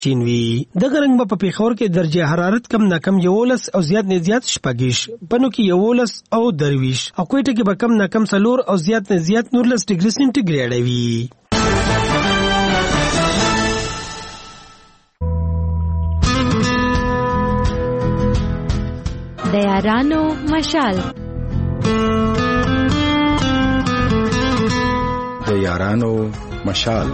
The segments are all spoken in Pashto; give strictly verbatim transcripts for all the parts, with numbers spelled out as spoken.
چینوي دغه رنګ په پیښور کې درجه حرارت کم نه کم یولس او زیات نه زیات شپږیش، پنو کې یولس او درویش، او کوټه کې به کم نه کم څلور او زیات نه زیات نورلس ډیګري سنټیګریډ وي. د یارانو مشال د یارانو مشال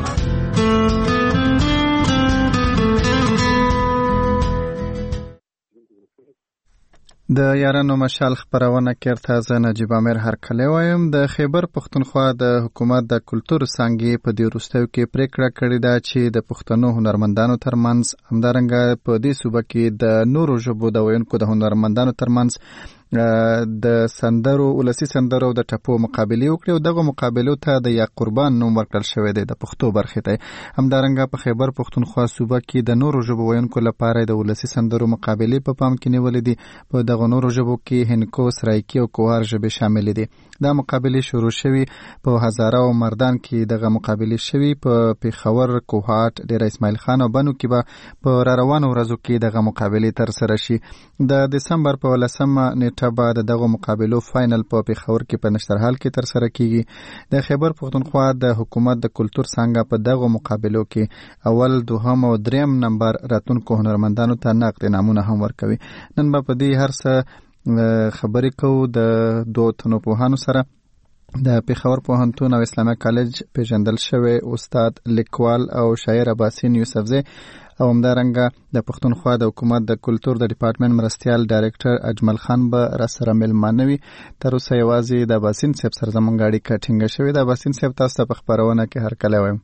د یارانو مشال خبرونه کې تازه نجیب امیر هرکلی وایم. د خیبر پښتونخوا د حکومت د کلتور څانګې په دې وروستیو کې پریکړه کړې ده چې د پښتنو هنرمندانو ترمنځ همدارنګه په دې صوبه کې د نورو ژبو د ویونکو د هنرمندانو ترمنځ د سندرو ولسی سندرو د ټپو مقابله وکړي او دغه مقابلو ته د یا قربان نوم ورکړل شوی دی د پښتو برخې ته. همدارنګه په خیبر پښتونخوا صوبه کې د نورو ژبو ویونکو لپاره د ولسی سندرو مقابله په پام کې نیولې دي. په دغه نورو ژبو کې هندکو، سرایکی او کوهار ژبې شامل دي. دا مقابله شروع شوی په هزاره او مردان کې دغه مقابله شوی په پیښور، کوهاټ، ډیر اسماعیل خان او بنو کې به په را روانو ورځو کې دغه مقابله تر سره شي. د دسمبر په ولسمه نیټه بعد دغه مقابلو فائنل په پیښور کې په نشترحال کې تر سره کیږي. د خیبر پښتونخوا د حکومت د کلتور څنګه په دغه مقابلو کې اول، دوهم او دریم نمبر راتونکو هنرمندانو ته نقد انعامونه هم ورکوي. نن به په دې هر څه خبرې کوو د دوه تنو پوهانو سره. د پیښور پوهنتون او اسلامي کالج پیژندل شوی استاد لیکوال او شاعر اباسین یوسفزی او همدارنګه د پښتونخوا د حکومت د کلتور د ډپارټمنټ مرستیال ډایرکټر اجمل خان به را سره ملمانه وي. تر اوسه یوازې د اباسین صاحب سره زموږ اړیکه ټینګه شوې ده. اباسین صاحب تاسو ته په خبرونه کې هرکلی وایم.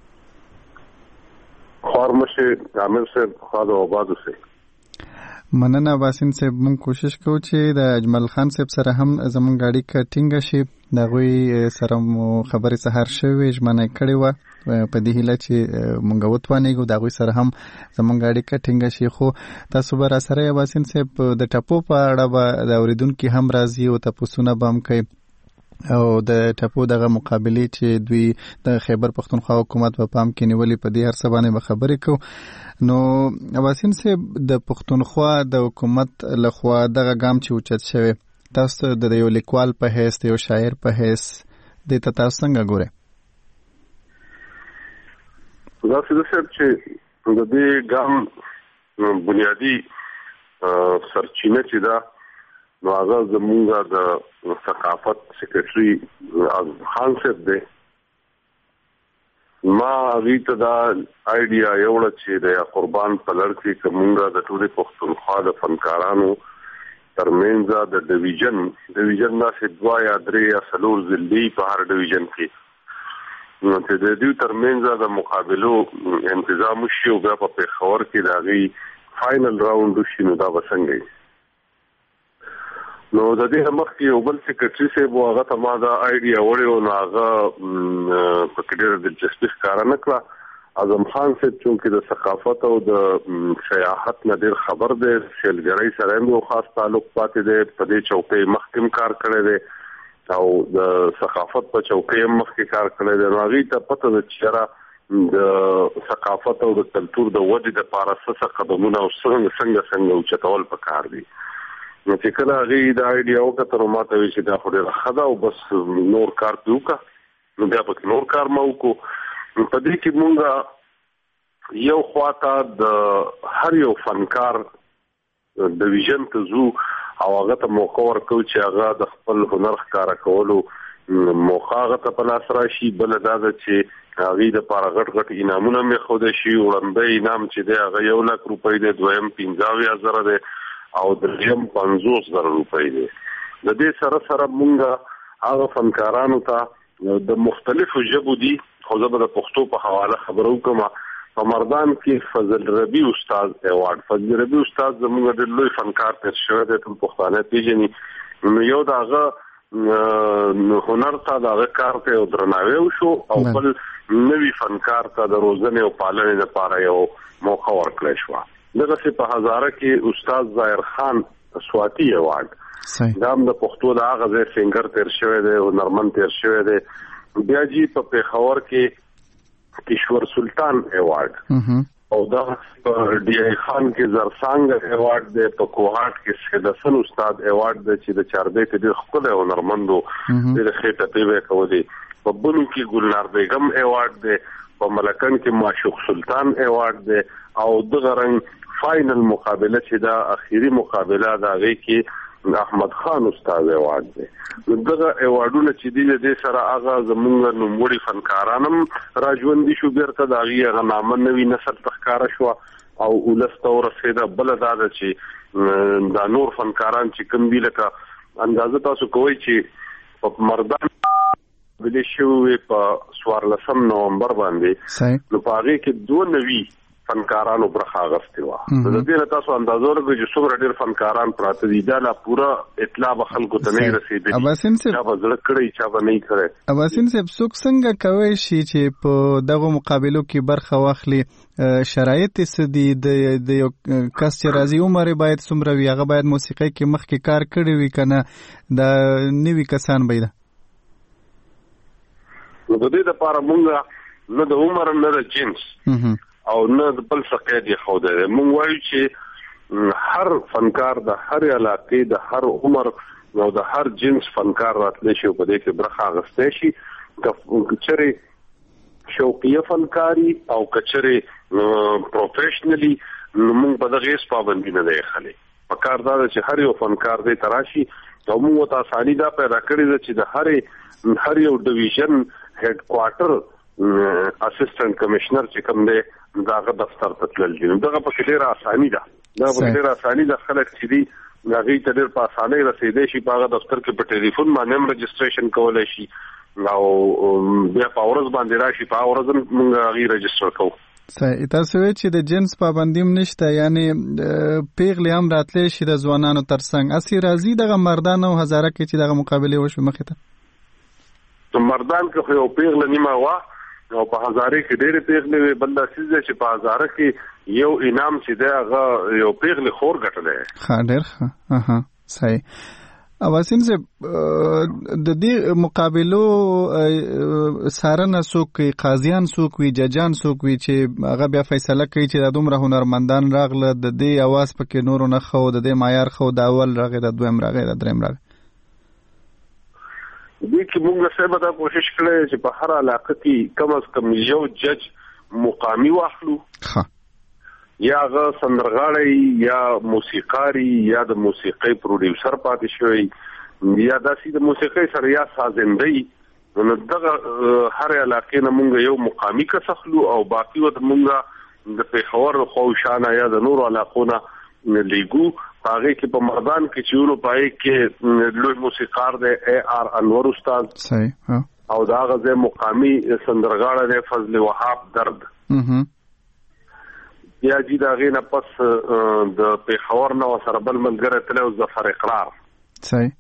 خورمشه عامر صاحب خاله آباد اوسئ. مننه اباسین صاحب. موږ کوشش کوو چې د اجمل خان صاحب سره هم زموږ اړیکه ټینګه شي. د هغوی سره مو خبرې سهار شوې ژمنه کړې وه په دې هیله چې موږ وتوانېږو د هغوی سره هم زموږ اړیکه ټینګه شي. خو تاسو به را سره اباسین صاحب د ټپو په اړه به د اورېدونکي هم راځي او تپوسونه به هم کوي او د ټپو دغه مقابلې چې دوی د خیبر پښتونخوا حکومت په پام کې نیولې په دې هر څه باندې به خبرې کوو. نو اباسین صاحب د پښتونخوا د حکومت لخوا دغه ګام چې اوچت شوی، تاسو د یو لیکوال په حیث، د یو شاعر په حیث دې ته تاسو څنګه ګورئ؟ دا څه صاحب چې د دې ګام بنیادی سرچینه چې دا نو هغه زموږ د ثقافت سیکریټري اعظم خان صاحب دی. ما ریته دا آیډیا یوړه چې د یا قربان په لړ کې کومه د ټولې پښتونخوا د فنکارانو ترمنځ د ډیویژن ډیویژن دا چې دوا یا درې یا څلور ځلې په هر ډیویژن کې نو چې د دې ترمنځ د مقابلو انتظام وشي او بیا په پیښور کې د هغې فائنل راوند وشي. نو دا به څنګه وي؟ نو د دې مخکې یو بل سیکریټري صاحب هغه ته ما دا آیډیا وړی و، نو هغه په کې ډېره دلچسپي ښکاره نه کړه. اعظم خان صاحب چونکې د ثقافت او د سیاحت نه ډېر خبر دی، سیلګرۍ سره هم یو خاص تعلق پاتې دی، په دې چوکۍ مخکې هم کار کړی دی او د ثقافت په چوکۍ هم مخکې کار کړی دی. نو هغې ته پته ده چې یاره د ثقافت او د کلتور د ودې دپاره څه څه قدمونه او څنګه څنګه څنګه اوچتول پکار دي. نو چې کله هغې دا آیډیا وکړه نو ما ته وایي چې دا خو ډېره ښه ده او بس نور کار پرې وکړه. نو بیا پکې نور کار ما وکړو. په دې کې مونږ یو خواته د هر یو فنکار ډیویژن ته ځو او هغه ته موقع ورکوو چې هغه د خپل هنر ښکاره کولو موقع هغه ته په لاس راشي. بله دا ده چې هغې دپاره غټ غټ انعامونه مې ښوده شي. وړاندی انعام چې دی هغه یو لک روپۍ دی، دویم پنځه اویا زره دی او دریم پنځوس زره روپۍ دی. د دې سره سره مونږ هغه فنکارانو ته د مختلفو ژبو دي، خو زه به د پښتو په حواله خبره وکړم. په مردان کې فضل ربی استاد ایوارډ، فضل ربی استاد زموږ ډېر لوی فنکار تیر شوی دی، ټول پښتانه پیژني. نو یو د هغه هنر ته د هغه کار ته یو درناوی وشو او بل نوي فنکار ته د روزنې او پالنې لپاره یو موقع ورکړی شوه. دغسې په هزاره کې استاد ظاهر خان سواتی ایوارډ، دا هم د پښتو د هغه ځای سینګر تیر شوی دی، هنرمند تیر شوی دی. بیا جی په پیښور کې کشور سلطان ایوارډ، او دا په ډي اي خان کې زرسانګ ایوارډ دی، په کوهاټ کې سید حسن استاد ایوارډ دی چې د چاربې کې ډېر ښکلی هنرمندو ډېرې ښې ټپې به کولې. په بنو کې ګلنار بیګم ایوارډ دی، په ملکن کې معشوق سلطان ایوارډ دی، او دغه رنګ فاینل مقابله چې دا اخیری مقابله دا غي کې احمد خان استاد ایوارډ دی. دغه ایوارډونه چې دي د سره هغه زمونږ نوموړي فنکارانم راژوندي شو، بیرته د هغې هغه نامه نوي نسل ته ښکاره شوه او ولس ته ورسېده. بله دا ده چې دا نور فنکاران چې کوم دي لکه اندازه تاسو کوئ چې په مردان بلې شوې په څوارلسم نومبر باندې، نو په هغې کې دوه نوي فنکارانو برخه اخیستې وه. د دې نه تاسو اندازه ولګوئ چې څومره ډېر فنکاران پراته دي. دا لا پوره اطلاع به خلکو ته نه رسېدلي، چا به زړه کړی چا به نه یې کړی. اباسین صاحب، څوک څنګه کوی شي چې په دغو مقابلو کې برخه واخلي؟ شرایط څه دي؟ د یو کس چې راځي عمر باید څومره وي؟ هغه باید موسیقۍ کې مخکې کار کړی وي که نه د نوي کسان به ده؟ نو د دې دپاره مونږ نه د عمر نه د جنس او نه د بل څه قید یې ښودی دی. مونږ وایو چې هر فنکار د هر علاقې د هر عمر او د هر جنس فنکار راتلی شي او په دې کې برخه اخیستی شي. که چېرې شوقیه فنکاري او که چېرې پروفیشنلي، نو مونږ په دغه هېڅ پابندي نه دی ایښلی. پکار دا ده چې هر یو فنکار دې ته راشي او مونږ ورته اساني دا پیدا کړې ده چې د هرې هر یو ډویژن هیډ کوارټر اسسټنټ کمشنر چې کوم دی دا هغه دفتر ته تلل دي. دغه پکې ډېره اساني ده، دا پکې ډېره اساني ده. خلک چې دي هغې ته ډېر په اسانۍ رسېدی شي، په هغه دفتر کې په ټلیفون باندې هم رجسټریشن کولی شي او بیا په ورځ باندې راشي، په هغه ورځ هم موږ هغې رجسټر کوو. صحیح. تاسو وایئ چې د جنس پابندي هم نشته، یعنې پیغلې هم راتلی شي د ځوانانو تر څنګ؟ هسې راځي دغه مردان او هزاره کې چې دغه مقابلې وشوې مخې ته؟ مردان کې خو یو پیغله نیمه وه او په هزاره کې ډېرې پیغلې وې. بل دا څیز دی چې په هزاره کې یو انعام چې دی هغه یو پیغلې خور ګټلی. ښه، ډېر ښه. اها، صحیح. اباسین صاحب، د دې مقابلو څارنه څوک کوي؟ قاضیان څوک وي؟ ججان څوک وي چې هغه بیا فیصله کوي چې دا دومره هنرمندان راغله، د دې اواز پکې نورو نه ښه و، د دې معیار ښه و، د اول راغی، د دویم راغی، د دریم راغی؟ دې کې موږ صاحب دا کوشش کړی چې په هر علاقه کې کم از کم یو جج مقامي واخلو، یا هغه سندرغاړی یا موسیقاري یا د موسیقۍ پروډیوسر پاتې شوی یا داسې د موسیقۍ سره یا سازندهی. نو دغه هر علاقې نه موږ یو مقامي کس اخلو او باقي ورته موږ د پېښور خوشانه یا د نورو علاقو نه لیږو. هغه کې په مردان کې چې ونو پای کې لوی موسیقار دی اے آر انور استاد، صحیح، او دا غزه مقامی سندرغاړی دی فضل وهاب درد. بیا جی دا غینه پس د پېښور نو سره بل ملګری تلو ظفر اقرار، صحیح.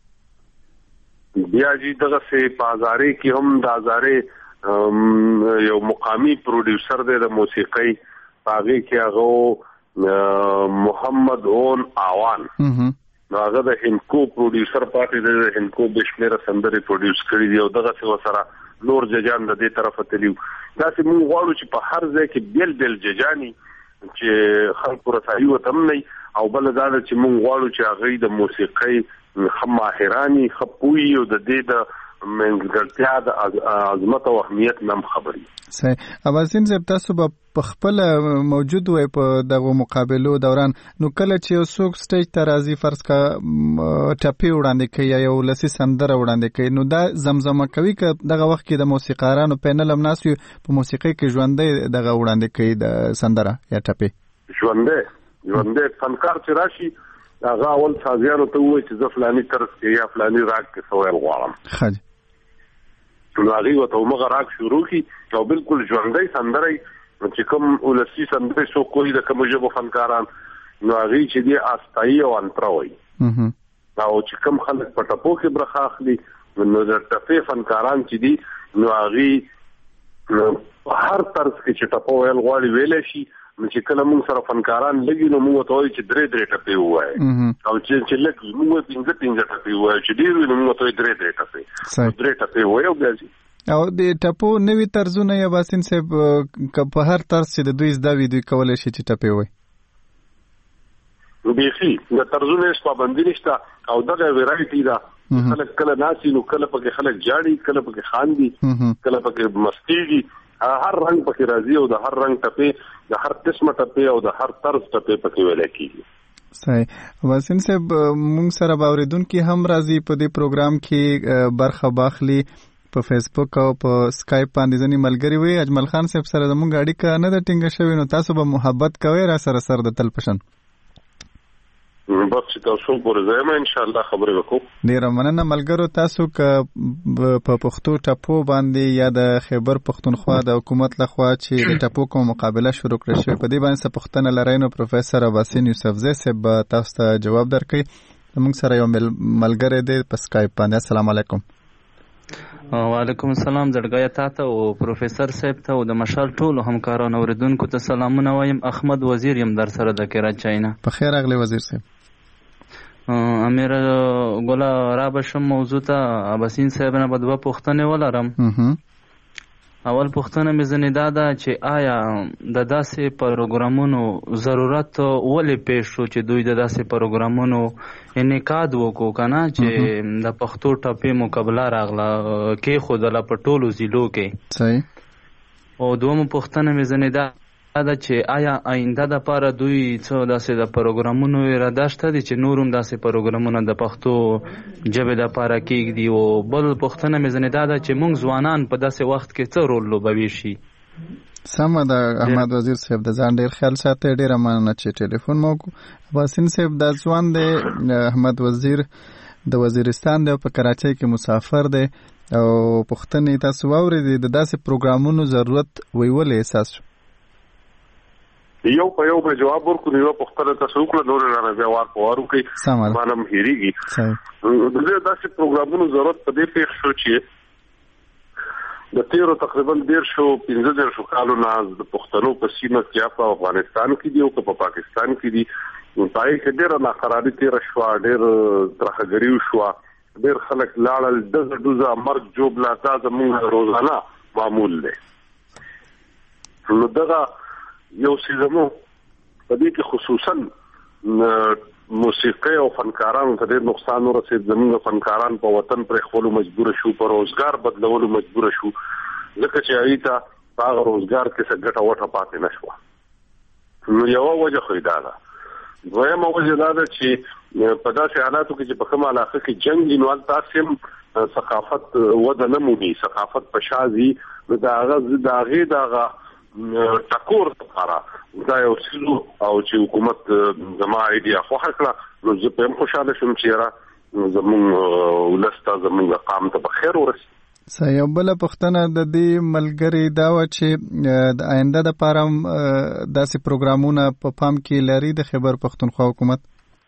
بیا جی دغه سه بازاري کې هم د هزاره یو مقامی پروډیوسر دی د موسیقۍ، هغه کې هغه محمد اون آوان، هغه د هندکو پروډیوسر پاتې دی، د هندکو بشمیره سندرې پروډیوس کړي دي او دغه څه سره نور ججان د دې طرفه تلیو. داسې موږ غواړو چې په هر ځای کې بیل بیل ججاني چې خلکو رسایي ورته هم نه، او بله دا ده چې موږ غواړو چې هغوی د موسیقۍ ښه ماهراني، ښه پوهي او د دې د منځګړتیا د عظمت او اهمیت نه هم خبري. صحیح. اباسین صاحب، تاسو به په خپله موجود وای په دغو مقابلو دوران، نو کله چې یو څوک سټیج ته راځي، فرض کا ټپې وړاندې کوي یا یو ولسي سندره وړاندې کوي، نو دا زمزمه کوي که دغه وخت کې د موسیقارانو پینل هم ناست وي په موسیقۍ کې ژوندی دغه وړاندې کوي د سندره یا ټپې؟ ژوندی ژوندی فنکار چې راشي هغه اول سازیانو ته ووایي چې زه فلاني طرز کې یا فلاني راګ کې څه ویل غواړم، ښه. نو هغوی ورته همغه راګ شروع کړي او بالکل ژوندی سندره چې کوم ولسي سندرې څوک وایي د کومو ژبو فنکاران، نو هغوی چې دي آستایي او انتره وایي. او چې کوم خلک په ټپو کې برخه اخلي، نو د ټپې فنکاران چې دي نو هغوی په هر طرز کې چې ټپه ویل غواړي ویلی شي. نو چې کله موږ سره فنکاران لګي نو موږ ورته وایو چې درې درې ټپې ووایي، او چې لږ موږ پنځه پنځه ټپې ووایو، چې ډېر وي نو موږ ورته وایو درې درې ټپې، درې ټپې ووایو بیا ځي. او د ټپو نوې طرزونه یا باسین صاحب په هر طرز چې د دوی زده وي دوی کولی شي چې ټپې وایي؟ بیخي د طرزونو هیڅ پابندي نشته او دغه ویرایټي ده. خلک کله ناسي نو کله پکې خلک جاړي، کله پکې خاندي، کله پکې مستېږي، هر رنګ پکې راځي او د هر رنګ ټپې، د هر قسمه ټپې او د هر طرز ټپې پکې ویل کېږي. صحیح. واسین صاحب مونږ سره باوریدونکي هم راځي په دې پروګرام کې برخه باخلي، په فیسبوک او په سکایپ باندې ځنې ملګري وي. اجمل خان صاحب سره زموږ اړیکه نه ده ټینګه شوې، نو تاسو به محبت کوئ را سره سر د تل پشن. بس چې تاسو پورې ځایم ان شاء الله خبرې وکړو. ډیره مننه ملګرو. تاسو که په پښتو ټپو باندې یا د خیبر پښتونخوا د حکومت لخوا چې د ټپو کوم مقابله شروع کړې شوې په دې باندې څه پوښتنه لرئ نو پروفیسور اباسین یوسفزی صاحب تاسو ته جواب درکړي. زموږ سره یو ملګری دی په سکایپ باندې. السلام علیکم. وعلیکم السلام. زړګیا تاته او پروفیسور صاحب ته او د مشال ټولو همکارانو اوریدونکو ته سلامونه وایم. احمد وزیر یم در سره د کراچۍ نه. په خیر راغلی وزیر صاحب. امیر ګوله را بشم موضوع ته اباسین صاحب نه به دوه پوښتنې ولرم. اول پوښتنه مې ځنې دا ده چې آیا د داسې پروګرامونو ضرورت ولې پیښ شو چې دوی د داسې پروګرامونو انعقاد وکړو که نه چې د پښتو ټپې مقابله راغله کېښودله په ټولو ضلعو کې. صحیح. او دویمه پوښتنه مې ځنې دا دا چې آیا آینده د پاره دوی څو داسې د پروګرامونو اراده شته دي چې نور هم داسې پروګرامونه د پښتو ژبې د پاره کېږدي. او بل پوښتنه مې ځنې دا ده چې موږ ځوانان په داسې وخت کې څه رول لوبوي شي؟ سمه ده احمد وزیر صاحب، د ځان ډېر خیال ساتئ. ډېره مننه چې ټلیفون مو وکړو. اباسین صاحب دا ځوان دی احمد وزیر د وزیرستان دی او په کراچۍ کې مسافر دی او پوښتنې تاسو واورېدې د داسې پروګرامونو ضرورت ویولې احساس شو. یو په یو به جواب ورکړو. یو پوښتنه تاسو وکړه نور نه بیا وار په وار وکړئ مانم هېرېږي. د دې داسې پروګرامونو ضرورت په دې پېښ شو چې د تیرو تقریبا دېرشو پنځه دېرشو کالو نه د پښتنو په سیمه کې یا په افغانستان کې دي او که په پاکستان کې دي په هغې کې ډېره ناقراري تېره شوه، ډېر ترهګري وشوه، ډېر خلک لاړل، ډزه ډوزه مرګ جوړله. دا زموږ روزانه معمول دی. نو دغه یو سیزمو په دې کې خصوصا موسیقي او فنکارانو ته ډېر نقصان ورسېد. زموږ فنکاران په وطن پرې خپلو مجبوره شو، په روزګار بدلولو مجبوره شو، ځکه چې هغوی ته په هغه روزګار کې څه ګټه وټه پاتې نه شوه. نو یوه وجه خو دا ده. دویمه وجه دا ده چې په داسې حالاتو کې چې په کومه علاقه کې جنګ وي نو هلته هسې هم ثقافت وده نه مومي، ثقافت په شا ځي. نو د هغه د هغې دغه ټکور لپاره دا یو څیزو او چې حکومت زما ایډیا خوښه کړه نو زه په هم خوشحاله شوم چې یاره زموږ ولس ته زموږ قام ته به خیر ورسي. صحیح. یو بله پوښتنه د دې ملګري دا وه چې د آینده دپاره هم داسې پروګرامونه په پام کې لري د خیبر پښتونخوا حکومت؟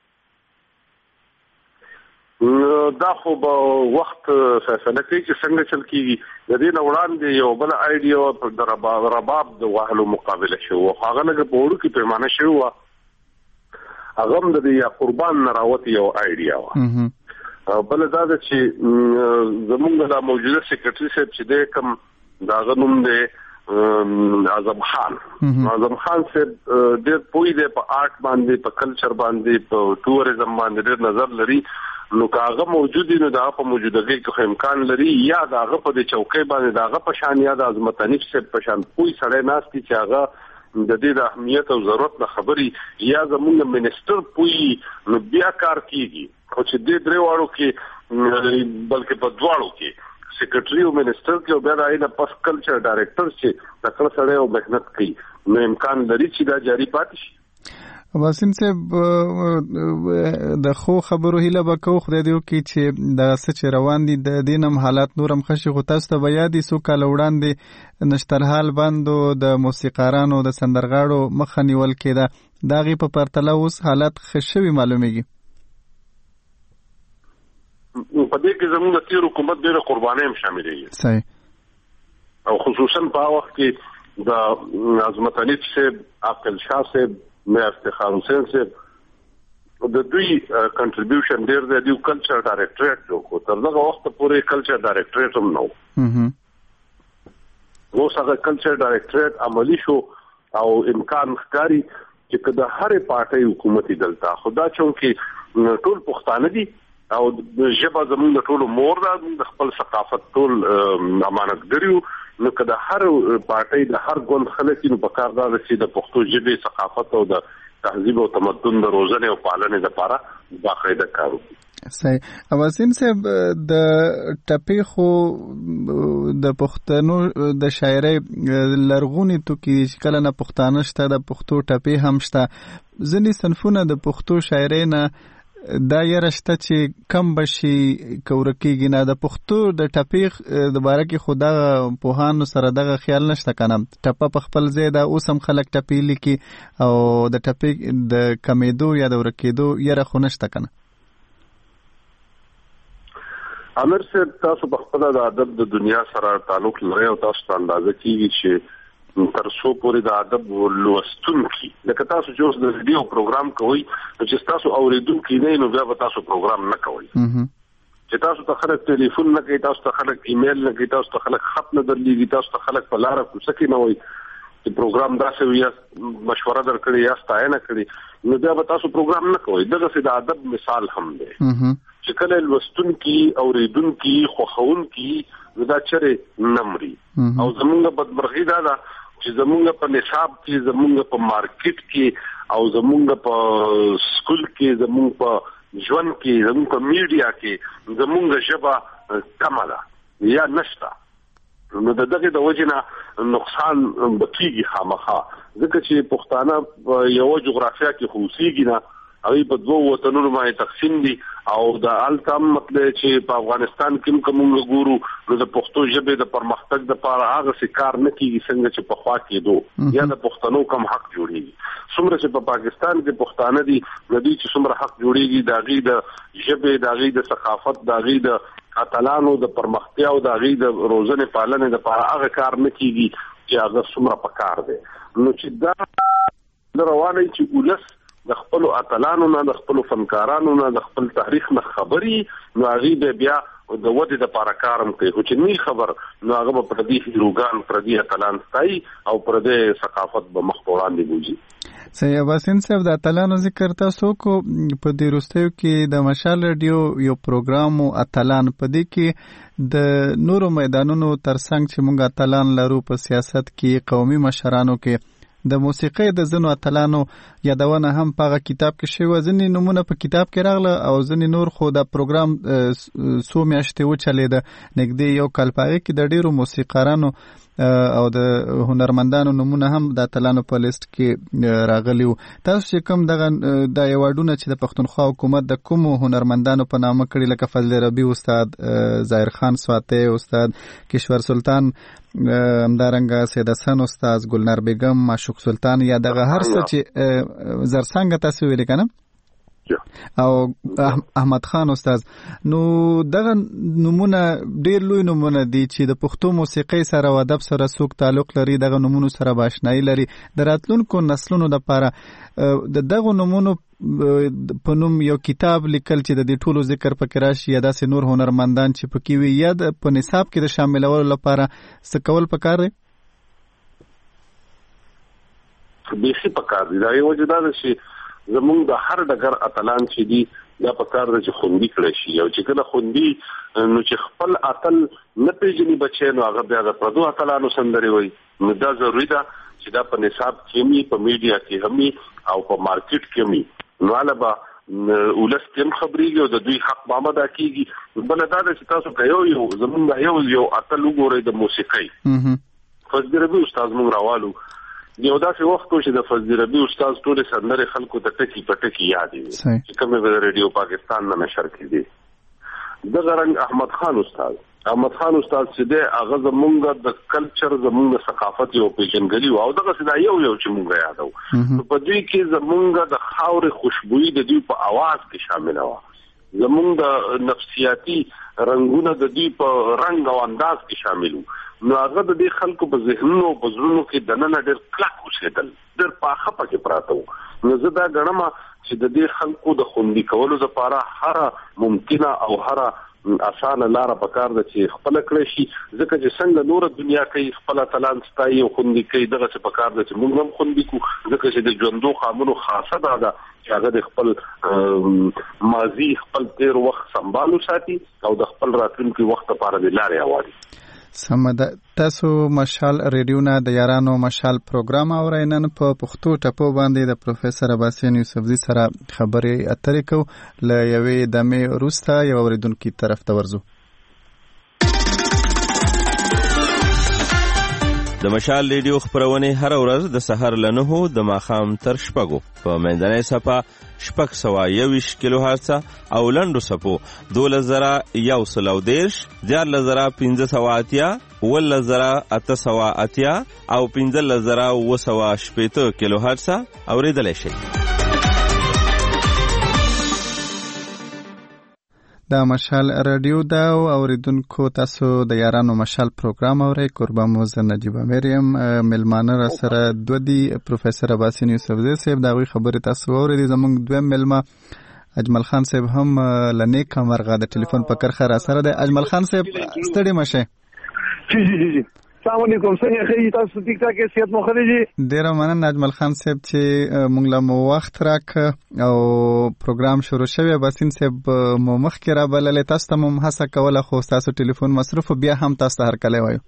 دا خو به وخت فیصله کوي چې څنګه چل کېږي. د دې نه وړاندې یو بله آیډیا د رباب د وهلو مقابله شوې وه، هغه لږه په وړوکې پیمانه شوې وه. هغه هم د دې یا قربان نه راوتې یو آیډیا وه. بله دا ده چې زمونږ د موجوده سیکرټري صاحب چې دی کوم د هغه نوم دی اعظم خان. اعظم خان صاحب ډېر پوه دی په آرټ باندې، په کلچر باندې، په ټوریزم باندې ډېر نظر لري. نو که هغه موجود وي نو د هغه په موجودګۍ کې خو امکان لري یا د هغه په دې چوکۍ باندې د هغه په شان یا د عظمت حنیف صاحب په شان پوه سړی ناست وي چې هغه د دې د اهمیت او ضرورت نه خبري یا زمونږ منسټر پوي نو بیا کار کېږي. خو چې دې درې واړو کې بلکې په دواړو کې سیکرټري او منسټر کې او بیا د هغې نه پس کلچر ډایرکټر چې تکړه سړی او محنت کوي نو امکان لري چې دا جاري پاتې شي. اباسین صاحب د خو خبرو هیله به کوو خدای دې وکړي چې دغه څه چې روان دي د دې نه حالات نور هم ښه شي. خو تاسو ته به یاد وي څو کاله وړاندې نشترحال بندو د موسیقارانو د سندرغاړو مخه نیول کېده، د هغې په پرتله اوس حالات ښه شوي معلومیږي. په دې کې زموږ د تېر حکومت ډېره قربانۍ هم شاملېږي. صحیح. او خصوصا په هغه وخت کې د عظمت حنیف صاحب، عاقل شاه صاحب، میر افتخار حسین صاحب د دوی کنټریبیوشن ډېر دی. دوی کلچر ډایرکټریټ جوړ کړو. تر دغه وخته پورې کلچر ډایرکټریټ هم نه و. نو څنګه کلچر ډایریکټریټ عملی شو او امکان ښکاری چې کله هر پارټي حکومتي دلته خدا چون کې ټول پښتانه دي او ژبه زموږ د ټولو مور ده د خپل ثقافت ټول امانت ګریو نو کله هر پارټي د هر ګوند خلک نو په کار دا چې د پښتو ژبې ثقافت او د تهذیب او تمدن د روزنې او پالنې لپاره باقاعده کار وکړي. صحیح. اواسین صاحب د ټپې خو د پښتنو د شاعرۍ لرغونی تو کې کله نه پښتانه شته د پښتو ټپې هم شته ځینې صنفونه د پښتو شاعرۍ نه دا یې رشته چې کم بشي کورکیږي نه د پښتو د ټپې د باره کې خدا پوهانو سره دغه خیال نشته کنه ټپه په خپل ځای دا اوس هم خلک ټپې لیکي او د ټپې د کمیدو یا د ورکیدو یره خو نشته کنه. امر صاحب تاسو په خپل د ادب د دنیا سره تعلق لرئ او تاسو ته اندازه کیږي چې تر څو پورې د ادب لوستونکي لکه تاسو چې اوس د ویډیو پروګرام کوئ چې تاسو اوریدونکي نه نو بیا به تاسو پروګرام نه کوئ چې تاسو ته خلک ټلیفون نه کوي تاسو ته خلک ایمیل نه کوي تاسو ته خلک خط نه درلېږي تاسو ته خلک په لار کوڅه کې نه وایي چې پروګرام داسې وي مشوره درکړي یا ستاینه کړي نو بیا به تاسو پروګرام نه کوئ دغه د ادب مثال هم دی چې کله لوستونکي اوریدونکي خوښونکي دا چرې نمري او زمونږ بدمرغي دا ده چې زمونږ په نصاب کې زمونږ په مارکیټ کې او زمونږ په سکول کې زمونږ په ژوند کې زمونږ په میډیا کې زمونږ ژبه کمه ده یا نشته نو د دغه د وجنه نقصان بکیږي خامخا ځکه چې پښتانه یو جغرافیا کې خوسیږي نه او په دوه وطنونو باندې تقسیم دي او د التم مطلب چې په افغانستان کې کوم ګورو نو د پښتو ژبې د پرمختګ لپاره هغه سکار نه کیږي څنګه چې په خوا کې دوه یا د پښتنو کم حق جوړیږي څومره چې په پاکستان کې پښتانه دي ندي چې څومره حق جوړیږي د غي د ژبې د غي د ثقافت د غي د اتلانو د پرمختیا او د غي د روزنې پالنې لپاره هغه کار نه کیږي چې هغه څومره پکار دي نو چې دا روانه چې ولس د خپل اتلانو نه د خپل فنکارانو نه د خپل تاریخ نه خبري نو هغه بیا د ودی د لپاره کارم کوي خو چې نه خبر نو هغه په دې هیروګان پر دې اتلان ستای او پر دې ثقافت به مخوران دي بوجي. صحیح. واسین صاحب د اتلانو ذکر تاسو کو په دې روستیو کې د مشال رادیو یو پروګرام اتلان په دې کې د نورو میدانونو ترڅنګ چې موږ اتلان لرو په سیاست کې قومي مشرانو کې د موسیقي د زنو اتلانو یادونه هم په کتاب کې شوی ځنې نمونه په کتاب کې راغله او ځنې نور خو د پروګرام سو میاشتې و چلید نګدې یو کال پاره کې د ډیرو موسیقارانو او د هنرمندانو نمونه هم د اتلانو په لیست کې راغلی وو. تاسو چې کوم دغه د یوادونه چې د پښتونخوا حکومت د کوم هنرمندانو په نامه کړي لکه فضل ربی استاد ظاهر خان سواته استاد کشور سلطان همدارنګه سید حسن استاد ګلنار بیگم معشوق سلطان یا دغه هر څه چې زرڅنګ تاسو ویل کنه او احمد خان استاد نو دغه نمونه ډیر لوی نمونه دي چې د پښتو موسیقي سره او ادب سره څوک تعلق لري دغه نمونه سره باشنایی لري د راتلونکو نسلونو لپاره د دغه نمونه په نوم یو کتاب لیکل چې د دې ټولو ذکر پکې راشي یا داسې نور هنرمندان چې پکې وي یا د په نصاب کې د شاملولو لپاره څه کول پکار دی؟ بیخي پکار دی دا یو وجه دا چې زمونږ د هر ډګر اتلان چې دي دا پکار دی چې خوندي کړی شي او چې کله خوندي نو چې خپل اتل نه پیژني بچی نو هغه بیا د پردو اتلانو سندرې وایي نو دا ضروري ده چې دا په نصاب کې مي په میډیا کې هم او په مارکیټ کې مي نو علاوه ولس کې خبريږي او د دوی حق باندې دا کیږي بل دا چې تاسو کوي یو زمونږ یو یو اتل وګورئ د موسیقي فضل ربی استاد مونږ راوالو یو داسې وخت چې د فضل ربی استاد ټول سندره خلکو ته ټکی پټکی یاد دي چې کومه د ریډیو پاکستان نه نشر کړي د غرنګ احمد خان استاد احمد خان استاد چې د هغه زمونږ د کلچر زمونږ ثقافت او پیژنګلی او دغه سدا یو یو چې مونږ یادو په دې کې زمونږ د خاور خوشبوئی د دې په आवाज کې شامل و زمونږ د نفسیاتی رنگونه د دې په رنگ او انداز کې شامل وو نو هغه د دې خلکو په ذهنونو او بزرونو کې دننه ډېر کلک اوسېدل ډېر پاخه پکې پراته وو نو زه دا ګڼم چې د دې خلکو د خوندي کولو لپاره هر ممکنه او هر اسانه لار په کار ده چې خپل کړی شي ځکه چې څنګه نور دنیا کې خپل تلان ستایي او خوندي کوي دغه څه په کار ده چې موږ هم خوندي کو ځکه چې د ژوندو قانونو خاصه ده ده چې هغه د خپل ماضي خپل تیر وخت سمبالو ساتي او د خپل راتلونکي وخت لپاره د لارې اواري. سمده تاسو مشال ریډیو نه د یارانو مشال پروګرام اورئ. نن په پښتو ټپو باندې د پروفیسور عباسین یوسفزي سره خبرې اترې کوو. له یوې دمې وروسته یو اورېدونکي طرف ته ورځو. د مشال ریډیو خبرونه هر ورځ د سحر له نهو د ماښام تر شپږو په منځنۍ صفه شپږ سوه یوویشت کیلو هرڅه او لنډو صفو دولس زره یو سل او دېرش دیارلس زره پنځه سوه اتیا اوولس زره اته سوه اتیا او پنځلس زره اووه سوه شپېته کیلو هرڅه اورېدلی شئ. دا مشال رادیو دا او اوریدونکو تاسو د یارانو مشال پروګرام اورئ. قربان موزه نجیب مریم ملمانه را سره دو دی پروفیسور عباسین یوسفزي صاحب دا غوي خبره تاسو اورئ. زمونږ دویم ملما اجمل خان صاحب هم لنیک مرغه د ټلیفون په کرخه را سره ده. اجمل خان صاحب ستړي مشه. جی جی جی السلام علیکم. څنګه خې تاسو ټیک ټاک صحت مو ښه دي؟ ډیره مننه اجمل خان صاحب چې مونږ له مو وخت راک او پروګرام شروع شوی. عباسین صاحب مو مخکې را بللې تاسو ته مو هڅه کوله خو تاسو ټلیفون مصروف بیا هم تاسو ته هرکلی وایو.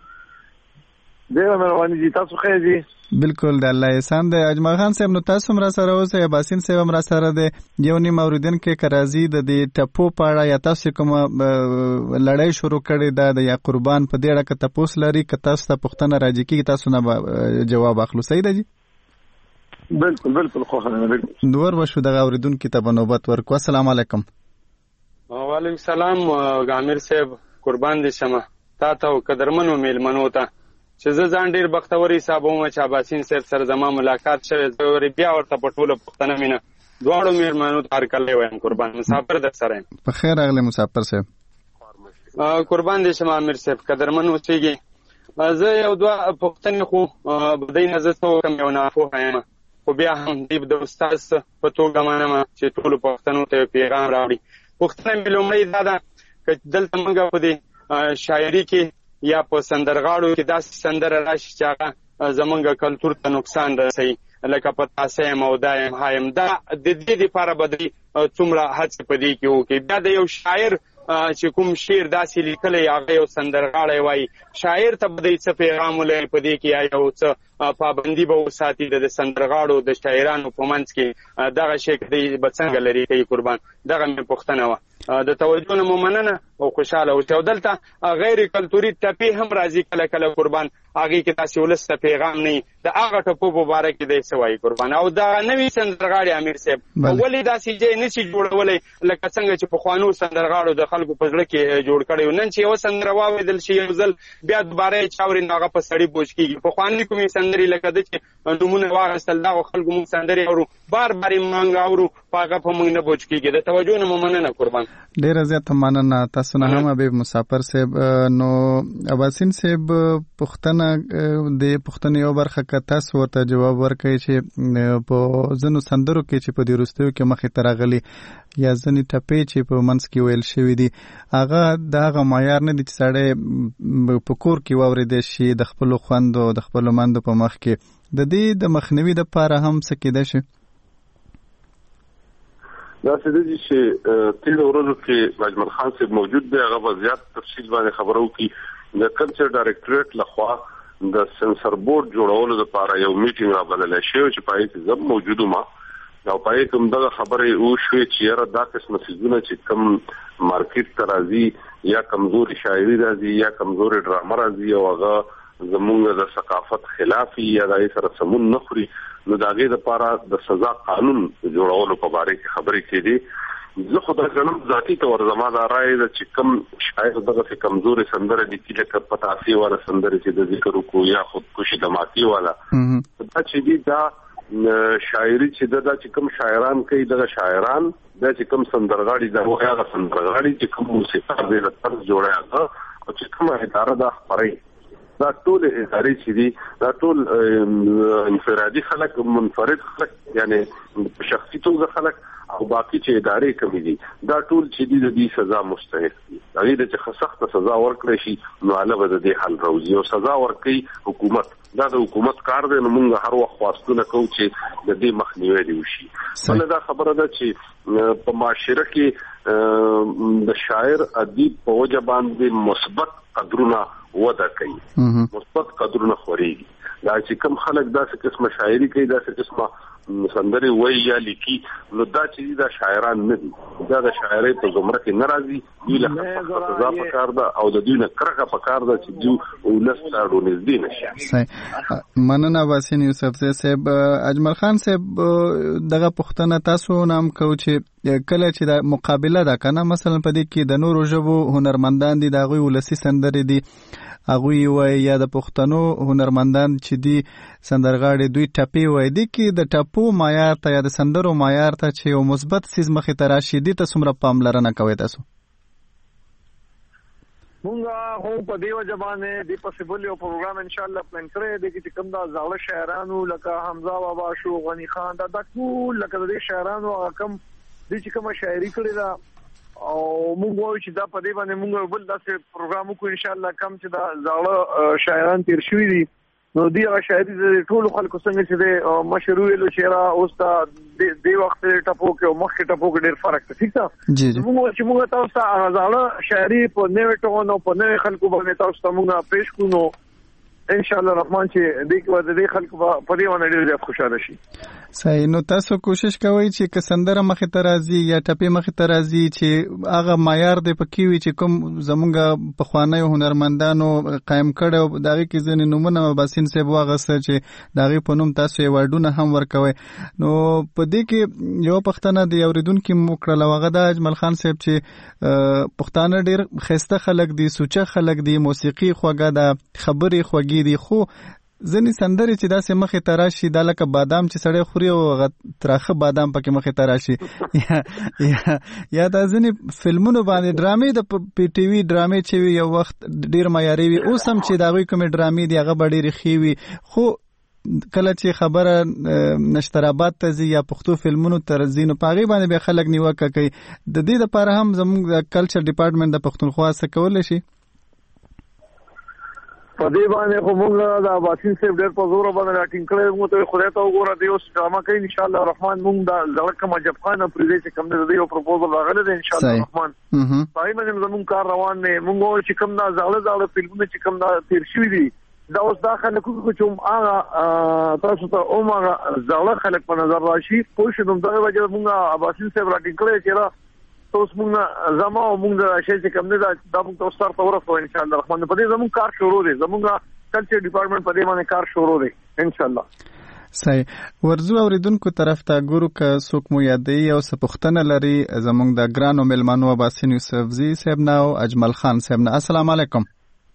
ډیره مهرباني دي. تاسو ښه دي؟ بالکل د الله احسان دی. اجمل خان صاحب نو تاسو هم را سره اوسئ. عباسین صاحب هم را سره دی. یو نیم اوریدونکی که راځي د دې ټپو په اړه یا تاسو کومه لړۍ شروع کړې ده د یا قربان په دې اړه که تپوس لري که تاسو ته پوښتنه راجع کېږي تاسو نه جواب اخلو. صحیح ده جی؟ بالکل بالکل خوښه ده. نور وشو دغه اوریدونکي ته به نوبت ورکو. السلام علیکم. وعلیکم السلام ګامر صاحب قربان دې شمه تا ته او قدرمنو میلمنو ته چې زه ځان ډېر بختور حسابوم چې عباسین صاحب سره زما ملاقات شوی. زه بیا ورته په ټوله پوښتنه مینه دواړو میرمنو ته هرکلی وایم. قربان مسافر در سره یم. په خیر راغلی مسافر صاحب. قربان دې شم امیر صاحب قدرمن اوسېږي. زه یو دوه پوښتنې خو بدۍ نه زه څه وکړم یو ناپوهه یم خو بیا هم دې د استاد په توګه منم چې ټولو پښتنو ته یو پیغام راوړي. پوښتنه مې لومړی دا ده که دلته موږ په دې شاعري کې یا په سندرغاړو کې داسې سندره راشي چې هغه زمونږ کلتور ته نقصان رسوي لکه په تاسې یم او دا یم هایم دا د دې دپاره به دوی څومره هڅې په دې کې وکړي. بیا د یو شاعر چې کوم شعر داسې لیکلی هغه یو سندرغاړی وایي شاعر ته به دوی څه پیغام ولري په دې کې یا یو څه پابندي به وساتي د سندرغاړو د شاعرانو په منځ کې دغه شی دوی به څنګه لرې کوي. قربان دغه مې پوښتنه وه. د توجه نه مو مننه او خوشحاله اوسئ. او دلته غیر کلتوري ټپې هم راځي کله کله قربان هغې کې داسې ولس ته پیغام نه وي د هغه ټپو په باره کې دی څه وایي قربان. او دغه نوي سندرغاړي امیر صاحب ولې داسې ځای نه شي جوړولی لکه څنګه چې پخوانو سندرغاړو د خلکو په زړه کې جوړ کړی و. نن چې یوه سندره واورېدل شي یو ځل بیا دوباره یې چاوري نو هغه په سړي بوج کېږي. پخواني کومې سندرې لکه ده چې نومونه واخیستل دغو خلکو مونږ سندرې اورو بار بار یې مونږ اورو په هغه په مونږ نه بوج کېږي. د توجه نه مو مننه قربان. ډیره زیاته مننه تاسو نه هم حبیب مسافر صاحب. نو عباسین صاحب پوښتنه د پوښتنې یو برخه که تاسو ورته جواب ورکړئ چې په ځینو سندرو کې چې په دې وروستیو کې مخې ته راغلي یا ځینې ټپې چې په منځ کې ویل شوي دي هغه د هغه معیار نه دي چې سړی په کور کې واورېدی شي د خپلو خویندو د خپلو میندو په مخ کې. د دې د مخنیوي دپاره هم څه کېدای شي؟ داسې دی چې تېرو ورځو کې اجمل خان صاحب موجود دی هغه به زیات تفصیل باندې خبره وکړي. د کلچر ډایرکټریټ لخوا د سنسر بورډ جوړولو لپاره یو میټینګ رابللی شوی چې په هغې کې زه موجود وم او په هغې کې هم دغه خبرې وشوې چې یاره دا قسمه څیزونه چې کم مارکیټ ته راځي یا کمزوري شاعري راځي یا کمزوري ډرامه راځي او هغه زمونږ د ثقافت خلافي یا د هغې سره سمون نه خوري نو د هغې دپاره د سزا قانون جوړولو په باره کې خبرې کېدې. زه خو دا ګڼم ذاتي طور زما دا رایه ده چې کم شاعر دغسې کمزورې سندره لیکي لکه پتاسې والا سندرې چې د ذکر وکړو یا خودکشي دماکي والا دا چې دي دا شاعري چې ده دا چې کم شاعران کوي دغه شاعران دا چې کم سندرغاړي دا وایي هغه سندرغاړي چې کم موسیقار دی له طرز جوړی هغه او چې کومه اداره دا خپروي دا ټول ادارې چې دي دا ټول انفرادي خلک منفرد خلک یعنی په شخصي توګه خلک او باقي چې ادارې کمی دي دا ټول چې دي د دې سزا مستحق دي. هغه د چې سخت سزا ورکړي شي نو علاوه د دې حل راوځي او سزا ورکړي حکومت. دا د حکومت کار دی نو موږ هر وخت خواستونه کوو چې د دې مخنیوي دی وشي. بل دا خبره ده چې په معاشره کې د شاعر ادیب په وجه باندې مثبت قدرونه وده کوي، مثبت قدرونه خوريږي. دا چې کوم خلک داسې قسمه شاعري کوي، داسې قسمه سندري وایي یا لیکي، نو دا چې دا شاعران نه دي، دا د شاعرۍ په زمره کې ناراضي دوی له سزا پکار ده او د دوی نه کرکه پکار ده چې دوی ولس ته ورنږدې نشي. صحیح. مننه واسین یوسف زی صاحب. اجمل خان صاحب دغه پښتنه تاسو نام کو چې کله چې د مقابله ده کنه مثلا په دې کې د نورو ژبو هنرمندان دي، د غوي ولسی سندري دي، هغه وای یا د پښتنو هنرمندان چې دي سندرغاړي دوی ټپي وای دي کې د ټپو معیار ته یا د سندرو معیار ته چې یو مثبت سیز مخې ته راشي دي ته څومره پاملرنه کوي تاسو؟ مونږه هو په دیو ځبانه دی پوسیبل یو پروګرام ان شاء الله پلان کړی دی چې کوم دا زاړه شاعرانو لکه حمزه بابا شو، غنی خان، دا د ټول لکه د شاعرانو کم دي چې کوم شاعري کړی دا او موږ وایو چې دا په دې باندې موږ بل داسې پروګرام وکړو ان شاء الله کم چې دا زاړه شاعران تیر شوي دي نو دی هغه شاعري د ټولو خلکو څنګه چې د مشهور ویلو شعرا اوس ته د وخت ټپو کې او مخکې ټپو کې ډېر فرق دی. ٹھیک ده جی جی موږ چې موږ تاسو ته زاړه شاعري په نوې ټون او په نوې خلکو باندې تاسو ته موږ پېښ کوو ان شاء الله الرحمن چې دې کې د دې خلکو په دې باندې ډېر زیات خوشاله شي. صحیح. نو تاسو کوشش کوئ چې که سندره مخې ته راځي یا ټپې مخې ته راځي چې هغه معیار دی پکې وي چې کوم زمونږ پخوانیو هنرمندانو قایم کړی دغه کې ځینې نومونه باسین صاحب واغسته چې دغه په نوم تاسو یې وارډونه هم ورکوي. نو په دې کې یو پښتنه دی اوریدونکو مکړه لوغه د اجمل خان صاحب چې پښتانه ډېر خسته خلک دي، سوچه خلک دي، موسیقي خوږه ده، خبرې خوږې دي، خو ځنې سندرې چې داسې مخې ته راشي دا لکه بادام چې سړی خوري او تراخه بادام پکې مخې ته راشي یا یا یا دا ځنې فلمونو باندې ډرامې د پی ټي وي ډرامې چې وي یو وخت ډېر معیاري وي، اوس هم چې د هغوی کومې ډرامې دي هغه به ډېرې ښې وي، خو کله چې خبره نشتراباد ته ځي یا پښتو فلمونو ته ځي نو په هغې باندې بیا خلک نیوکه کوي. د دې دپاره هم زموږ د کلچر ډپارټمنټ د پښتونخوا څه کولی شي؟ په دې باندې خو موږ د باسین صاحب ډېر په زور باندې راټینګ کړی، موږ ته خدای ته وګوره دی اوس ډرامه کوي ان شاء الله الرحمن. موږ د زړه کوم عجب خان پرې چې کوم د یو پروپوزل راغلی دی ان شاء الله الرحمن پای باندې زموږ کار روان دی. موږ چې کوم دا زړه زړه فلمونه چې کوم دا تیر شوي دي دا اوس دا خلکو چې هغه تاسو ته عمر زړه خلک په نظر راشي پوه شو. دغه وجه موږ باسین صاحب راټینګ کړی چې اوس موږ زما او موږ د شي چې کوم نه دا موږ تاسو سره ورسو ان شاء الله الرحمن. په دې زموږ کار شروع دی، زموږ کلچر ډپارټمنټ په دې باندې کار شروع دی ان شاء الله. صحیح. ورزو اوریدونکو طرف ته ګورو که څوک مو یادوي او څه پوښتنه لري زموږ د ګرانو میلمنو باسین یوسف زی صاحب نه او اجمل خان صاحب نه. السلام علیکم.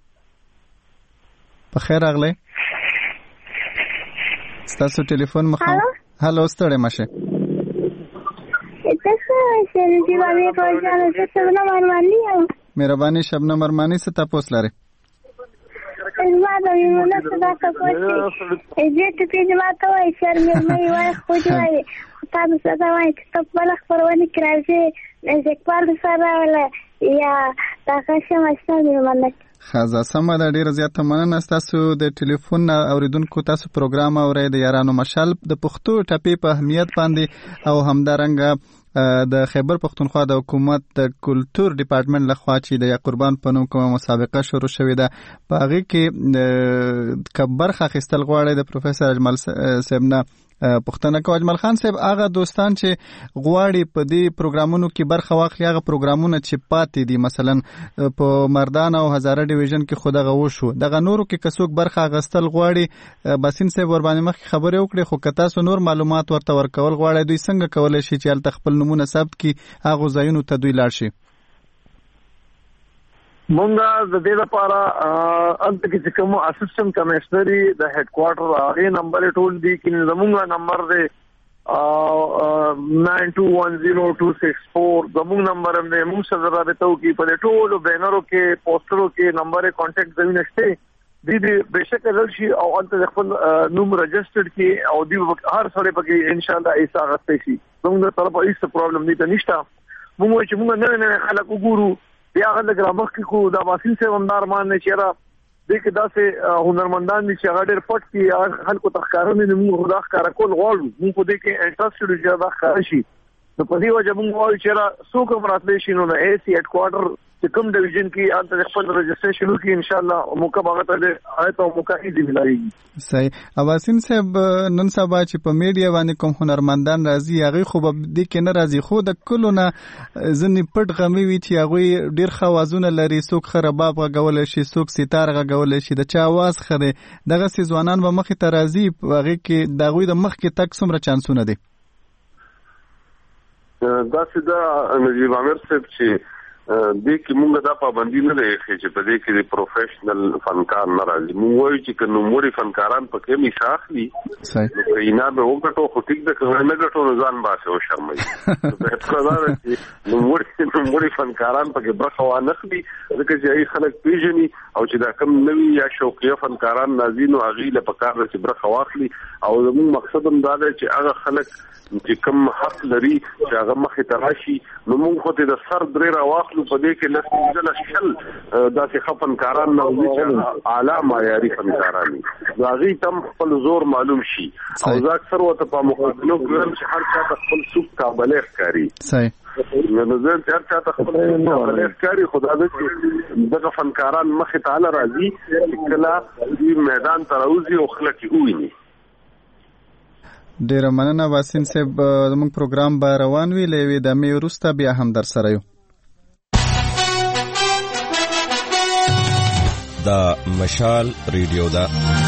په خیر راغلی. ستاسو ټلیفون مخه هالو ستړی مشه. مهرباني شبنم ارمانی څه تاسو لري؟ زما د یوه څه تاسو کوی چې دې ته ما ته وایي چې مې وایي خو دې وایي تاسو څه وایي چې تاسو بل خبرونه کړئ چې کار سره ولا یا تاسو څه مشته مننه. خزه سم ده، ډیره زیاته مننه تاسو د ټلیفون اوریدونکو. تاسو پروګرام اورئ د یارانو مشال د پښتو ټپې په اهمیت باندې او همدارنګه د خیبر پختونخوا د حکومت د کلچر ډپارټمنټ لخوا چې د یا قربان په نوم کومه مسابقه شروع شوې ده په هغې کې که برخه اخیستل غواړئ د پروفیسر اجمل صاحب نه پوښتنه کوم. اجمل خان صاحب هغه دوستان چې غواړي په دې پروګرامونو کې برخه واخلي هغه پروګرامونه چې پاتې دي مثلا په مردان او هزاره ډیویژن کې خو دغه وشو دغه نورو کې که څوک برخه اخیستل غواړي باسین صاحب ور باندې مخکې خبرې وکړي، خو که تاسو نور معلومات ورته ورکول غواړئ دوی څنګه کولی شي چې هلته خپل نومونه ثبت کړي هغو ځایونو ته دوی لاړ شي؟ مونږ د دې لپاره انت کې چې کوم اسسټنټ کمشنري د هډ کوارټر هغه نمبر ټول دی کې زموږ نمبر دی nine two one zero two six four زموږ نمبر هم دی. موږ سره رابطه وکړي په ټولو بینرو کې پوسټرو کې نمبر کانټیکټ ځای نشته دی دی بهشکه راشي او انت خپل نوم رجسټرډ کې او دی هر سره پکې ان شاء الله ایسا غوښتي شي موږ د طرفه هیڅ پرابلم نه ته نشته. موږ چې موږ نه نه خلک وګورو بیا هغه د ګرامر کې کو د باسین سه وندار مان نه چیرې د کې داسې هنرمندان دي چې هغه ډېر پټ دي خلکو ته ښکارونه نه موږ خدا ښکارا کول غواړو. موږ په دې کې انټرست لرو چې دا ښکار شي. نو په دې وجه موږ وایو چې څوک مراتب شي نو اے سی هډ کوارټر چې کوم ډیویژن کې انت خپل رجسټریشن وکړي ان شاء الله موقع باغته آیت او موقع دې ملایي. صحیح. اواسین صاحب نن سبا چې په میډیا باندې کوم هنرمندان راځي هغه خو به دې کې نه راځي خو د کلونه ځنې پټ غمي وي چې هغه ډیر خوازونه لري څوک خراباب غول شي څوک ستار غول شي د چا आवाज خره دغه سي ځوانان به مخ ته راځي هغه کې دغه د مخ کې تک څومره چانسونه دي. دا چې دا نجیب عامر صاحب چې دې کې موږ دا پابندي نه لري چې په دې کې د پروفیشنل فنکار نه راځي. موږ وایو چې کوم نوموري فنکاران پکې میثاخلي صحیح اینا به وګټو خو ټیک د کوم نه ګټو ځان باسه او شرمای په خبره چې نوموري نوموري فنکاران پکې برخه وانه خلي ځکه چې ای خلک پیژني او چې دا کوم نوی یا شوقیه فنکاران نازینو اغي له پکار چې برخه واخلي او زموږ مقصد هم دا دی چې هغه خلک چې کوم حق لري چې هغه مخې ته راشي نو موږ خو ته د سر درې راواخلو په دې کې لس ځله شل داسې خفنکاران نه وي چې اعلی معیاري فنکاران دي هغوی ته هم خپل زور معلوم شي او زه اکثر ورته په مقابلو کې وایم چې هر چا ته خپل څوک کابلی ښکاري. صحیح. نو زه چې هر چا ته خپل کابلی ښکاري خو دا ده چې دغه فنکاران مخې ته هله راځي چې کله دوی میدان ته راوځي او خلک یې وویني. ډیره مننه واسین صاحب زموږ پروګرام به روان وي له یوې دمې وروسته بیا هم در سره یو. دا مشال ریډیو ده.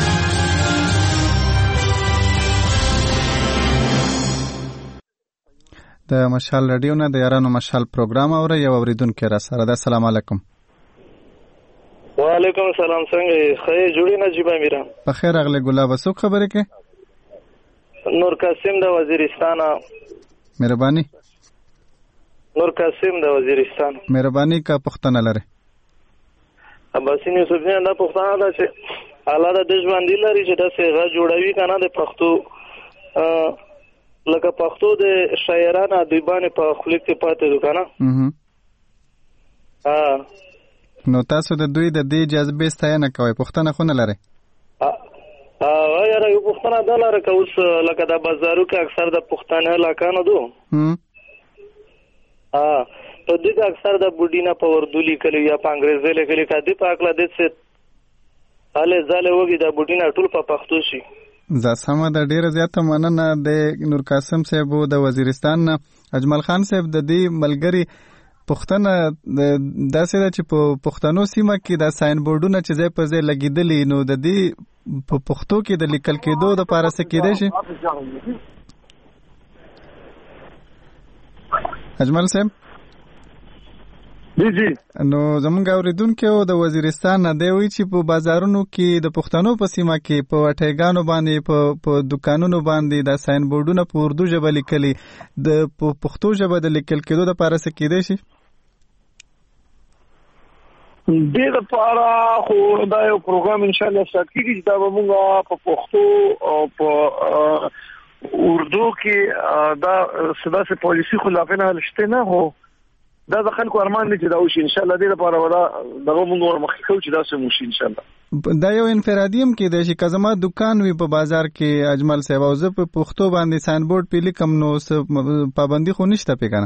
د مشال ریډیو نه د یارانو مشال پروګرام اوره یو اوریدونکو را سره ده. السلام علیکم. وعلیکم السلام. څنګه خیر جوړی نجیب امیرا؟ په خیر اغله ګلاب څوک خبره کې؟ نور قاسم د وزیرستان. مهرباني. نور قاسم د وزیرستان. مهرباني کا پښتنه لره. اباسین یوسف نه دا پښتنه ده چې الله د دې ژوند لري چې دا څنګه جوړوي کنه د پښتو لکه پښتو د شاعرانو ادیبانو په خلیق کې پاتې دي کنه. ها نو تاسو د دوی د دې جذبې ستاینه کوي پښتنه خو نه لره؟ اه یاره یو پښتنه دا لاره که اوس لکه د بازارو کې اکثر د پښتانه علاقانو دو اه په دې کې اکثر د بوډینا په اردو لیکلي یا په انګریزي لیکلي کدي په اکلا د څه اله ځاله وګي د بوډینا ټول په پښتو شي. زه سم د ډیره زیاته مننه د نور قاسم صاحب د وزیرستان نه. اجمل خان صاحب د دې ملګری پښتنه داسې ده چې په پښتنو سیمه کې د ساين بورډونه چې ځای په ځای لګیدلی نو د دې په پښتو کې د لیکل کېدو د پاره څه کېدای شي؟ اجمل صاحب جی جی نو زمونږ اوریدونکو د وزیرستان نه دی وی چې په بازارونو کې د پښتنو په سیمه کې په وټیګانو باندې په په دکانونو باندې د ساين بورډونه په اردو ژبه لیکلي د پښتو ژبه د لیکل کېدو د پاره څه کېدای شي؟ دې لپاره خو دا یو پروګرام ان شاء الله سټارټ کیږي دا به موږ په پښتو او په اردو کې دا ساده سه پالیسی خلافونه لشته نه هو دا د خلکو ارمان دي چې دا وشي ان شاء الله دې لپاره ولا دغه موږ ورمخې کوو چې دا سم وشي ان شاء الله. دا یو انفرادیم کې د شي کزما دکان وي په بازار کې اجمل صاحب او زه په پښتو باندې ساين بورډ په لیکم نو پابندي خو نشته پیګنه.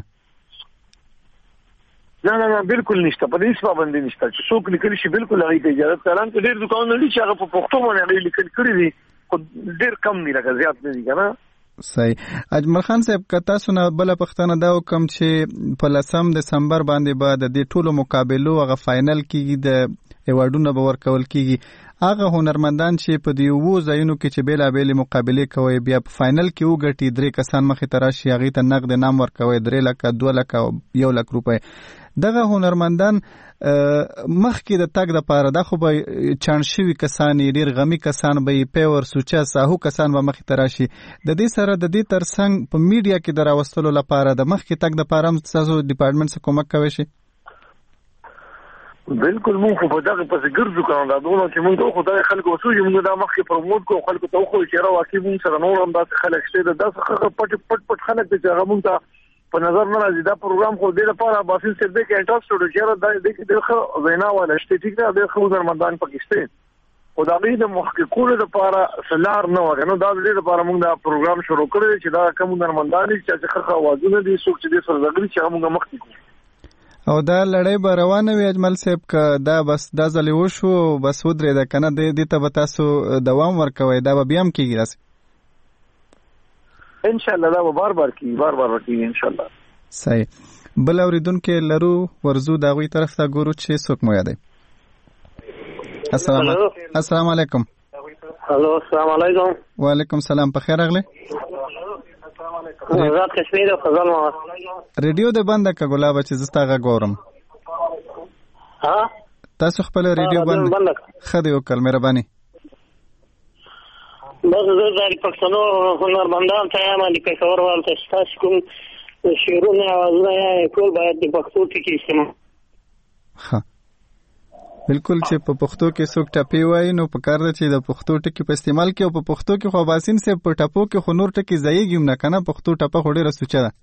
نه نه نه بالکل نشته په دې پابندي نشته چې څوک لیکل شي بالکل هغه ته اجازه کاران ته ډېر دکانونه دي چې هغه په پښتو باندې لیکل کړی دي خو ډېر کم دي لکه زیات نه دي کنه. صحیح. اجمل خان صاحب کتا سونه بل پښتنه دا کوم چې په لسم دسمبر باندې بعد د ټولو مقابلو هغه فائنل کیږي د ایوارډونو به ورکول کیږي هغه هنرمندان چې په دی وو ځایونو کې چې بیل بیل مقابله کوي بیا په فائنل کې وګټي درې کسان مخې ته راشي هغه ته نقد نام ورکوي درې لک دوه لک او یو لک روپۍ. دغه هنرمندان مخ کې د تګ د پاره د خو به چانشوي کسان ډیر غمی کسان به پیور سوچا ساهو کسان به مخ ته راشي د دې سره د دې ترڅنګ په میډیا کې دراوستلو لپاره د مخ کې تګ د پاره تاسو ډپارټمنټ څخه کومک کوي شي؟ بالکل مونږ په دغه پسې ګرځو کنه دا دونه چې مونږ خو دغه خلکو وسوي مونږ دا مخکې پروموټ کو خلکو ته خو چې را واقعي مونږ سره نور هم دا خلک شته دا څه پټ پټ پټ خلک چې هغه مونږ ته په نظر نه راځي دا پروګرام خو د لپاره باسي سر دې کې انټرست ورو چې دا د دې خو وینا ولا شته ټیک دا د خو رمضان پاکستان او دا غي د محققونو لپاره سلار نه وره نو دا د دې لپاره مونږ دا پروګرام شروع کړی چې دا کوم رمضان چې څه اوازونه دي څوک چې د سر زغري چې موږ مخکې کوو او دا لړۍ به روانه وي اجمل صاحب که دا بس دا ځلې وشو بس ودرېده که نه دې ته به تاسو دوام ورکوئ دا به بیا هم کېږي داسې انشاءالله دا به بار بار کېږي بار بار به کېږي انشاءالله صحیح بل اورېدونکي لرو ورځو د هغوی طرف ته ګورو چې څوک مو یادوي السلام السلام علیکم الو السلام علیکم وعلیکم سلام په خیر راغلی زاد کشمیر او فضل ما ریډیو د بنده کا ګلاب چې زستا غا ګورم ها تاسو خپل ریډیو بند خدای وکړ مهرباني بس زه د پښتنو هنرمندان ته یم د پېښور والته تاسو کوم شعرونه اوازونه ټول باید د پښتو کې استعمال ها بالکل چې په پښتو کې څوک ټپی وایي نو په کار ده چې د پښتو ټکی په استعمال کې او په پښتو کې خو باسین سه په ټپو کې خو نور ټکی ځایږي نه کنه پښتو ټپه خو ډیره سوچه ده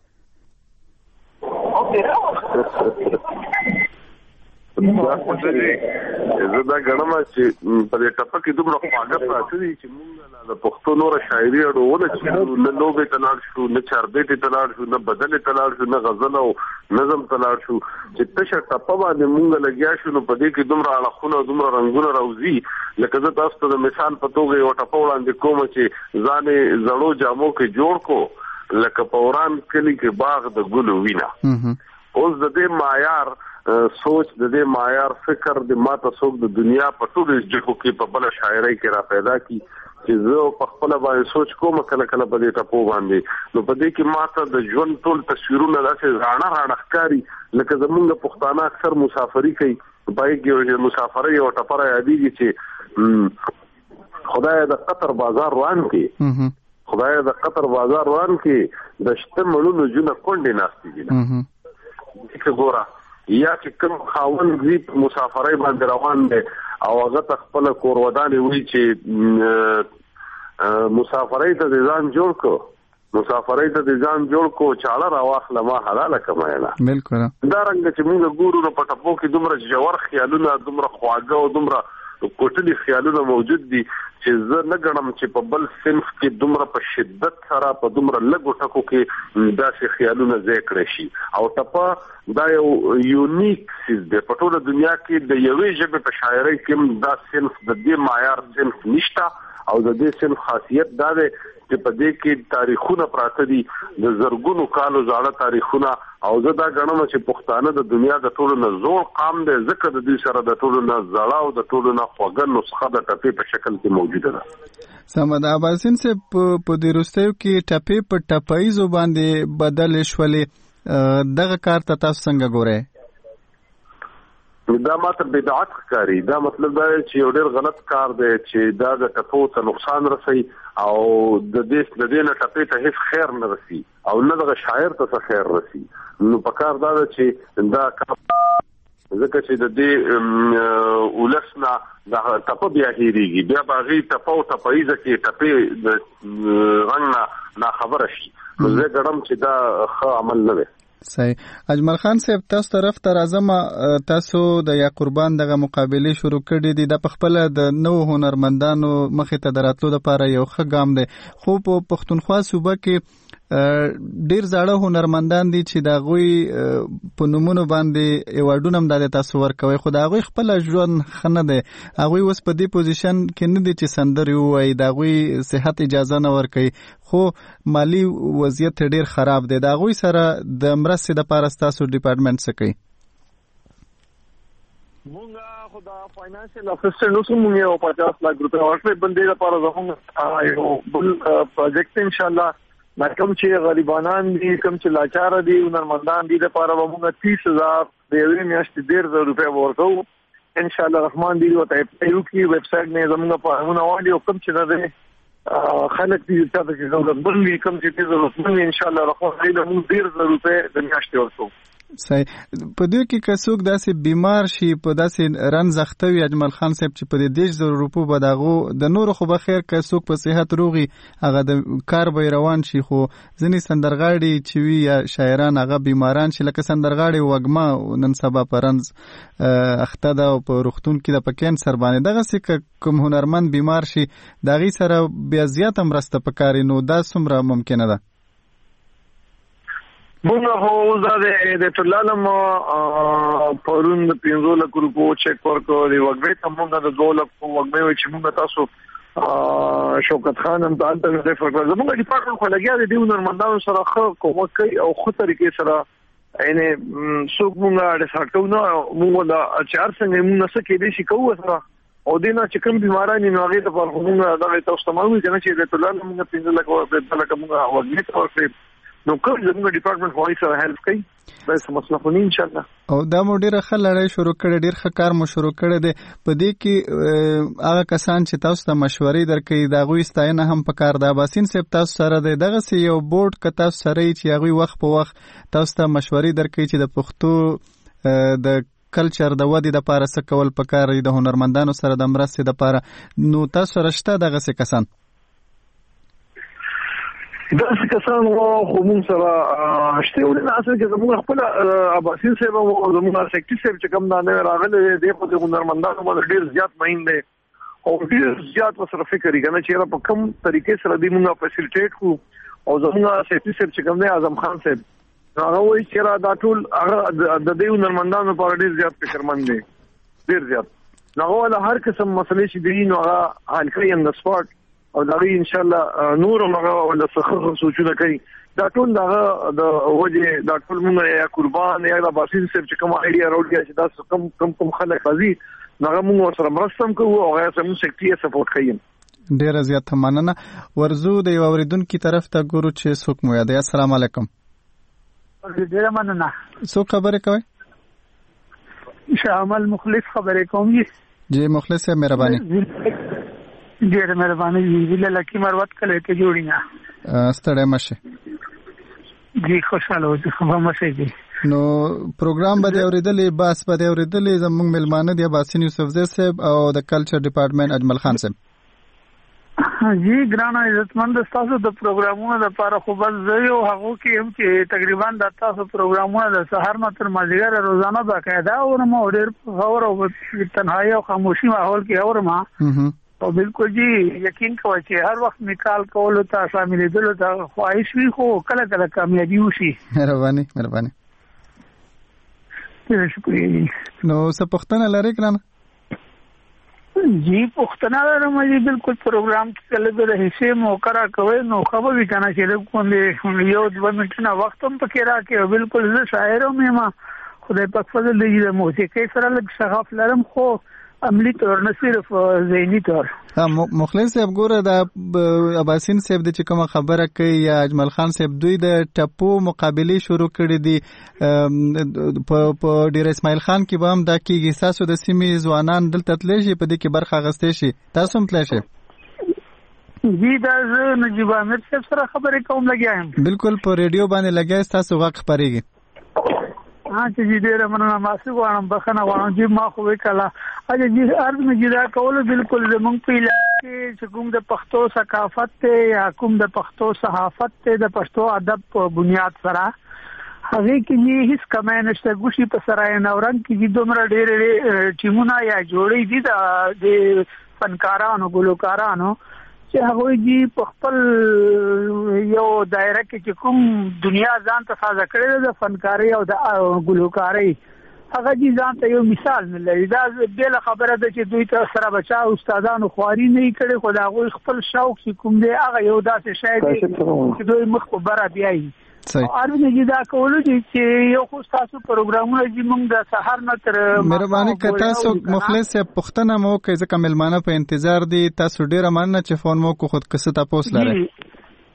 زه دا غنم چې په دې ټپه کې دومره خواږه پراته دي چې موږ د پښتو نور شاعري اړونه چې نه نوبه تلاړ شو نه چاربېټ تلاړ شو نه بدل تلاړ شو نه غزل او نظم تلاړ شو چې تشه ټپه باندې موږ لګیا شو نو په دې کې دومره اړخونه دومره رنگونه راوځي لکه زه تاسو ته مثال په توګه یو ټپه وړاندې کوم چې ځانې زړو جامو کې جوړ کو لکه پوران کلی کې باغ د ګلو وینا اوس د دې معیار سوچ د دې معیار فکر د ماته څوک د دنیا په ټولو ځکو کې په بل شاعرۍ کې را پیدا کی چې زه په خپل باندې سوچ کوم کله کله په دې ټپو باندې نو په دې کې ماته د ژوند ټول تصویرونه داسې راڼه راڼه ښکاري لکه زمونږ پښتانه اکثر مسافري کوي بایک یو مسافرۍ او ټپره یادېږي چې خدای د قطر بازار روان کې خدای د قطر بازار روان کې د شته مړونو جونه کونډې ناستې دي چې ګوره یا چې کوم خاون غریب مسافرۍ باندې روان دی او هغه خپل کور ودانې وی چې مسافرۍ ته ځان جوړ کو مسافرۍ ته ځان جوړ کو چاړه راواخله ما حلاله کمایله بالکل دا رنګ چې موږ ګورو نو په ټپو کې دومره جوړ خیالونه دومره خواږه او دومره کوټلي خیالونه موجود دي چې زه نه غنم چې په بل صنف کې دومره په شدت سره په دومره لګو ټکو کې داسې خیالونه ځای کړی شي او ټپه دا یو یونیک سیز دی په ټوله دنیا کې د یوې ژبې په شاعرۍ کې دا صنف د دې معیار صنف نشته او د دې صنف خاصیت دا دی چې په دې کې تاریخونه پراته دي د زرګونو کالو زاړه تاریخونه او زه دا غنم چې پښتانه د دنیا د ټولو نه زوړ قام دی ځکه د دې سره د ټولو نه زړه او د ټولو نه خوږه نسخه د ټپې په شکل کې موجوده ده سمد عباسین سے په دې وروستیو کې ټپې په ټپایزو باندې بدل شولې دغه کار ته تاسو څنګه ګورئ دا ماته بدعت ښکاري دا مطلب دا چې یو ډېر غلط کار دی چې دا د ټپو ته نقصان رسوي او د دې د دې نه ټپې ته هیڅ خیر نه رسي او نه دغه شاعر ته څه خیر رسي نو په کار دا چې دا ځکه چې د دې ولسنا دا ټپه بیا هېریږي بیا باغی ټپه او ټپایزه کې ټپې د رنګ نه خبره شي نو زه ګڼم چې دا ښه عمل نه دی صحیح اجمل خان صاحب تاسو طرف ته راځم تاسو د یا قربان دغه مقابله شروع کړې دي د خپل د نو هنرمندانو مخې ته دراتلو لپاره یو ښه ګام دی خو په پښتونخوا صوبه کې ډیر زاړه هنرمندان دي چې دا غوي په نومونو باندې ایوارډونه هم د تاسو ورکوي خو دا غوي خپل ژوند خنه دي هغه اوس په دې پوزیشن کې نه دي چې سندري وای دا غوي صحت اجازه نه ورکوي خو مالی وضعیت ډیر خراب دی دا غوي سره د مرستې د لپاره تاسو ډپارټمنټ څه کوي مونږه خدا فاینانشل اسسټنټ اوس مونږ یو پچاس لک روپے ورکړې بندې لپاره زموږ یو بل پروجیکټ ان شاء الله ما کوم چې غریبانان دي کوم چې لاچار دي هنرمندان دي لپاره موږ تیس هزار د یوې میاشتې ډېر زر روپے ورکو ان شاء الله رحمان دی وته یو کی ویب سټ نه زموږ په هغه وایي او کوم چې نه ده خلک دې تاسو چې ضرورت بلې کوم چې ضرورت نه ان شاء الله رحمان دی موږ ډېر زر روپے د میاشتې ورکو صحیح. په دوی کې که څوک داسې بیمار شي په داسې رنځ اخته وي اجمل خان صاحب چې په دې دیش زرو روپو به د هغو د نورو خو به خیر که څوک په صحت روغي هغه د کار به روان شي خو ځینې سندرغاړي چې وي یا شاعران هغه بیماران شي لکه سندرغاړي وږمه نن سبا په رنځ اخته ده او په روغتون کې د په کینسر باندې دغسې که کوم هنرمند بیمار شي د هغې سره بیا زیاته مرسته پکار نو دا څومره ممکنه ده؟ مونږ خو اوس د ټولالم پرون د پنځو لکو روپو چک ورکړو د وګړي ته مونږ د دوه لکو وګړي چې مونږ تاسو شوکت خان هم د انټر ریفر کړو زموږ ډیپارټمنټ خو لګیا دی د هنرمندانو سره ښه کومک کوي او ښه طریقې سره یعنې څوک مونږ ډیسایډ کوو نو مونږ د چار څنګه مونږ څه کېدای شي کوو سره او دینه چې کوم بیماران نو هغه د پر مونږ دغه تاسو ته معلومه کنه چې د ټولالم مونږ پنځه لکو په لکه مونږ وګړي ته ورکړو نو کوم زموږ ډیپارټمنټ وایي سره هیلپ کوي دا څه مسله خو نه ان شاء الله. او دا مو ډیره ښه لړۍ شروع کړې ډیر ښه کار مو شروع کړی دی په دې کې هغه کسان چې تاسو ته مشورې درکوي د هغوی ستاینه هم پکار ده. باسین صاحب تاسو سره دی دغسې یو بورډ که تاسو سره یې چې هغوی وخت په وخت تاسو ته مشورې درکوي چې د پښتو د کلچر د ودې دپاره څه کول پکار دي د هنرمندانو سره د مرستې دپاره نو تاسو سره شته دغسې کسان؟ داسې کسان خو مونږ سره شته ولې نه اصل کې زموږ خپل عباسین صاحب او زموږ سیکټري صاحب چې کوم دا نه راغلی دی په دې هنرمندانو باندې ډېر زیات مین دی او ډېر زیات ورسره فکر یې کنه چې په کوم طریقې سره دی مونږ فیسیلیټیټ کړو او زموږ سیکټري صاحب چې کوم دی اعظم خان صاحب هغه وایي چې دا ټول هغه د دې هنرمندانو لپاره ډېر زیات فکرمند دی ډېر زیات هغه هر قسم مسلې چې دي نو هغه حل کوي ان د سپاټ او دغه ان شاء الله نور هغه ولا څه سوچونه کوي دا ټول دغه د وجه دا ټول موږ یا قربان یا د باسین صاحب چې کوم ایډیا راوړي چې دا کم کم کم خلک راځي هغه موږ سره مرسته کوو او هغه سم سیکټري سپورټ کوي. ډیره زیاته مننه. ورزو د یو اوریدونکو طرف ته ګورو چې څوک مو یاد. السلام علیکم. ډیره مننه. څوک خبرې کوي؟ شامل مخلص خبرې کوم. جی مخلص صاحب مهرباني. ډېر مهرباني ویله لکی مروت کله ته جوړینا ستړی مشه جی خوشاله اوسه خو مشه جی نو پروګرام باندې اوریدلې باس باندې اوریدلې زموږ ملمانه دی باسین یوسف زی صاحب او د کلچر ډپارټمنټ اجمل خان صاحب. جی ګرانه عزتمند تاسو د پروګرامونو لپاره خو بس زه یو هغه کې هم چې تقریبا د تاسو پروګرامونه د سحر نه تر مازیګر روزانه باقاعده اورم او ډېر خبر او تنهایی او خاموشي ماحول کې اورم او بالکل جی یقین کوئ چې هر وخت میکال کولو ته شاملېدلو ته خواهش وي خو کله کله کامیابي وشي. مهرباني مهرباني. شکریہ جی. نو څه پوښتنه لرئ ګرانه؟ جی پوښتنه لرم جی بالکل پروګرام کې کله به حصے موقره کوئ نو خبر وي کنه چې لږ یو دوه منټونه وخت هم پکې راکړي. بالکل زه شاعر هم یم خدای پاک فضل دی د موسیقۍ سره لږ شغف لرم خو عملی طور نه صرف ذهني طور. مخلص صاحب ګوره دا عباسین صاحب د چې کومه خبره کوي یا اجمل خان صاحب دوی د ټپو مقابلې شروع کړي دي په ډیر اسماعیل خان کې به هم دا کېږي. ستاسو د سیمې ځوانان دلته تللی شي په دې کې برخه اخیستی شي تاسو هم تللی شئ؟ جی دا زه نجیب عامر صاحب سره خبرې کوم لګیا یم. بالکل په ریډیو باندې لګیا ستاسو غږ خپرېږي. ها چې دې ډېر مننه ماسي غواړم بخنه غواړم چې ما خو وکړه اجه دې ارض مې جدا کول بالکل زمونږ په علاقې چې کوم د پښتو ثقافت ته یا کوم د پښتو صحافت ته د پښتو ادب په بنیاد سره هغه کې هیڅ کمه نشته. ګوشي په سرای نورنګ کې دومره ډېر ټیمونه یا جوړې دي د فنکارانو ګلوکارانو چې هغه جی په خپل یو دایره کې چې کوم دنیا ځان ته ساده کړی د فنکاري او د ګلوکاري هغه جی ځان ته یو مثال نه لري. دا بل خبره ده چې دوی ته سره بچا استادانو خواري نه کړي خو دا غوښ خپل شوق چې کوم دی هغه یو داسې شی دی چې دوی مخ په بره بیایي. ارونه جدا کولو چې یو خو تاسو پروګرامونه چې موږ د سحر نه تر مهرباني کړئ تاسو مخلص صاحب پوښتنه مو کوي ځکه ملمانه په انتظار دي. تاسو ډیره مننه چې فون مو کو خود کسه تاسو لرئ.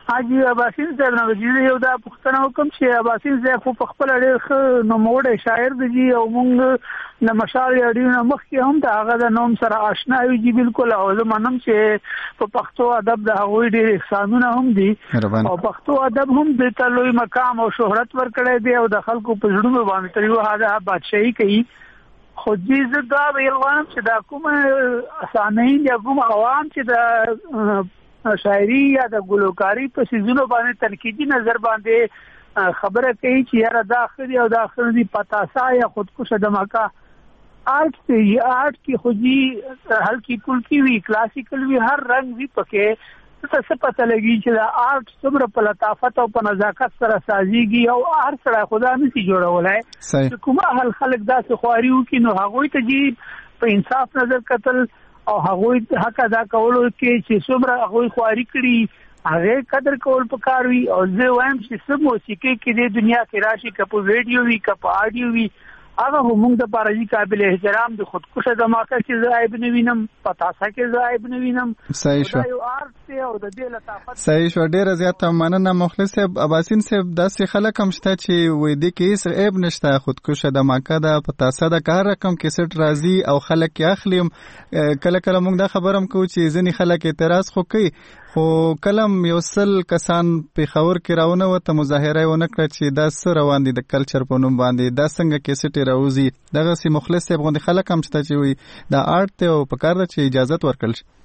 حاجی اباسین صاحب نو چې یو دا پښتنه حکم چې اباسین صاحب په خپل ډېر ښه نوموړی شاعر دی او موږ د مشال اړینه مخکې هم د هغه د نوم سره آشنا یو چې بالکل او زه منم چې په پښتو ادب د هغوی ډېر احسانونه هم دي او پښتو ادب هم د تلوي مقام او شهرت ورکړی دی او د خلکو په زړونو باندې تر یو حده بادشاہي کوي. خو دې زه دا ویل غواړم چې دا کومه اسانین یا کوم عوام چې د شاعري یا د ګلوکاري په سيزونو باندې تنقیدي نظر باندې خبره کوي چې یاره دا اخري او دا اخري پتاسا یا خودکشه دماکا آرٹ ته یا آرٹ کی خوجی ہلکی پلکی وی کلاسیکل وی هر رنگ وی پکې څه پته لګي چې دا آرٹ څومره په لطافت او په نزاکت سره سازيږي او هر سره خدا نشي جوړولای کومه هل خلک داسې خواري وکي نو هغه ته جی په انصاف نظر قتل او هغه حق ادا کولو کې چې څومره هغه خواري کړي هغه قدر کول پکار وي او زه وایم چې سم موسیقي کې د دنیا کې راشي کپ ویډیو وی کپ آډیو وی هغه موږ د پارجي قابل احترام د خودکشه دماکه کې زایب نه وینم پتاسا کې زایب نه وینم صحیح شو یو آرت او د دې لطافت صحیح شو ډیره زیاته مننه مخلص صاحب اباسین صاحب داسې خلک هم شته چې وې دي کې هیڅ عیب نشته خودکشه دماکه د پتاسا د کار رقم کې سټ راځي او خلک یې اخلیم کله کله موږ دا خبرم کوو چې ځینې خلک اعتراض خو کوي خو کلم یو سل کسان په خور کې راونه وته مظاهره ونه کړ چې دا سره روان دي د کلچر په نوم باندې دا څنګه کیسټ راوځي دغه سي مخلص صاحب غوندي خلک هم شته چې وي دا آرت ته او په کار ده چې اجازه ورکړل شي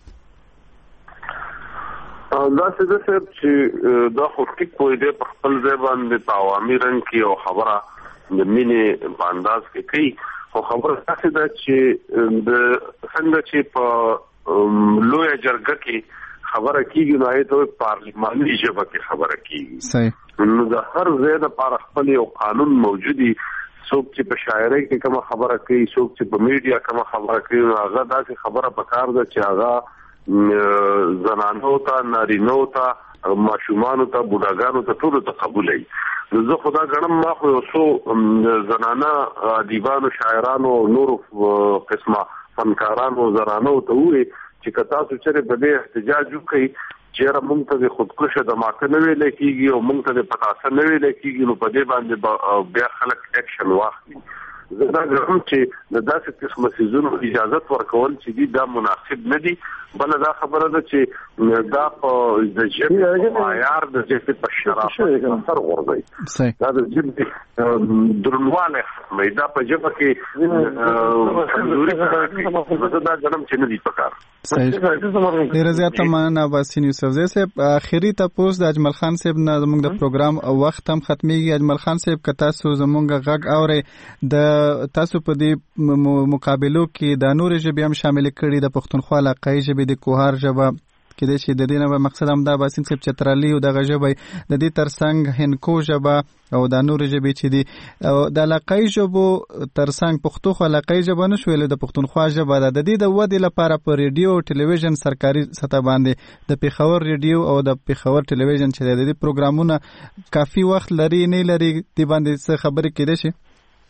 دا څه ده چې دا خو ټیک کوی دی په خپل ځای باندې په عوامي رنګ کې او خبره د مینې په انداز کې کوي خو خبره څه ده چې د څنګه چې په لوی جرګه کې خبره کیږي نو ایته پارلیماني ژبه کې خبره کیږي صحیح نو د هر ځای د لپاره خپل یو قانون موجودي څوک چې په شاعرۍ کې کوم خبره کوي څوک چې په میډیا کوم خبره کوي هغه داسې خبره پکار ده چې هغه زنانو ته نارینو ته ماشومان ته بوډاګانو ته ټول ته قبولای زه خدا غنم ما خو سو زنانه ادیبانو شاعرانو نور قسمه فنکارانو زنانو ته وي چې کتا چې په دې احتجاج وکړي چې موږ ته د خودکشه دماکه نه ویل کېږي او موږ ته د پتاسه نه ویل کېږي نو په دې باندې بیا خلک اکشن واخلي زه دا غواړم چې د داسې قسمه سيزونو اجازه ورکول چې دا مناسب نه دي بل دا خبره ده چې دا په د ژبې معیار د ژبې په شرافت سره ورغی دا د ژبې درنواله مې دا په ژبه کې کمزوري ده دا غواړم چې نه دي پکار ډیره زیاته مننه اباسین یوسف زی صاحب اخیری تاسو د اجمل خان صاحب نه زموږ د پروګرام او وخت هم ختميږي اجمل خان صاحب که تاسو زموږ غږ اورئ د تاسو په دې مقابلو کې د نور ژبې هم شامل کړي د پښتونخوا علاقايي ژبې د کوهار ژبه کې د شي د دې نه مقصد هم دا باسین صاحب چترالي او د ژبې د دې ترڅنګ هنکو ژبه او د نور ژبې چې دي او د علاقايي ژبو ترڅنګ پښتو خو علاقايي ژبه نه شویل د پښتونخوا ژبه د دې د ودې لپاره په ریډیو او ټلویزیون سرکاري سطح باندې د پیښور ریډیو او د پیښور ټلویزیون چې د دې پروګرامونه کافي وخت لري نه لري د باندې څه خبرې کېده شي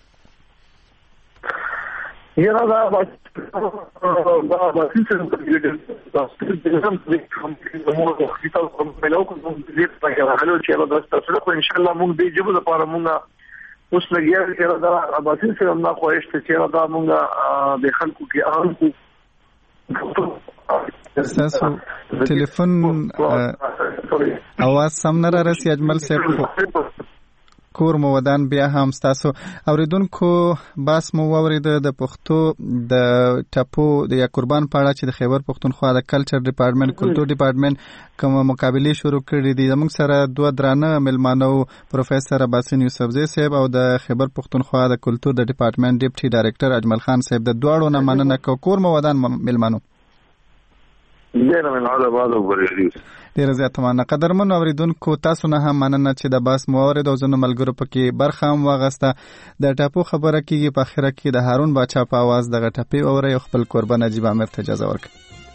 یاره دا دا باسي چې د سپیډ د مو د خپل کوم ملو کوم دې په کې راغلو چې دا تاسو خو ان شاء الله موږ دې جبو لپاره موږ اوس لګیا چې دا باسي چې موږ خوښ چې دا موږ د خلکو کې اړ تاسو ټلیفون اواز سم نه راسي اجمل صاحب کور مو ودان بیا هم تاسو اوریدونکو باس مو اورید د پښتو د ټاپو د یا قربان پاړه چې د خیبر پښتونخوا د کلچر ډپارټمنټ کلچر ډپارټمنټ کوم مقابله شروع کړې دي موږ سره دوه درانه ملمانو پروفیسور اباسین یوسف زی صاحب او د خیبر پښتونخوا د کلچر د ډپارټمنټ ډیپټي ډایریکټر اجمل خان صاحب د دواړو نه مننه کور مو ودان ملمانو ډیره مننه بعد ورېږي ډیره زیاته مننه قدرمن اوریدونکو تاسو نه هم مننه چې د باس مورید او زنه ملګرو پکې برخه هم واغسته د ټاپو خبره کیږي په اخره کې د هارون باچا په आवाज د غټپی اوري خپل قربان نجیب امیر ته اجازه ورکړه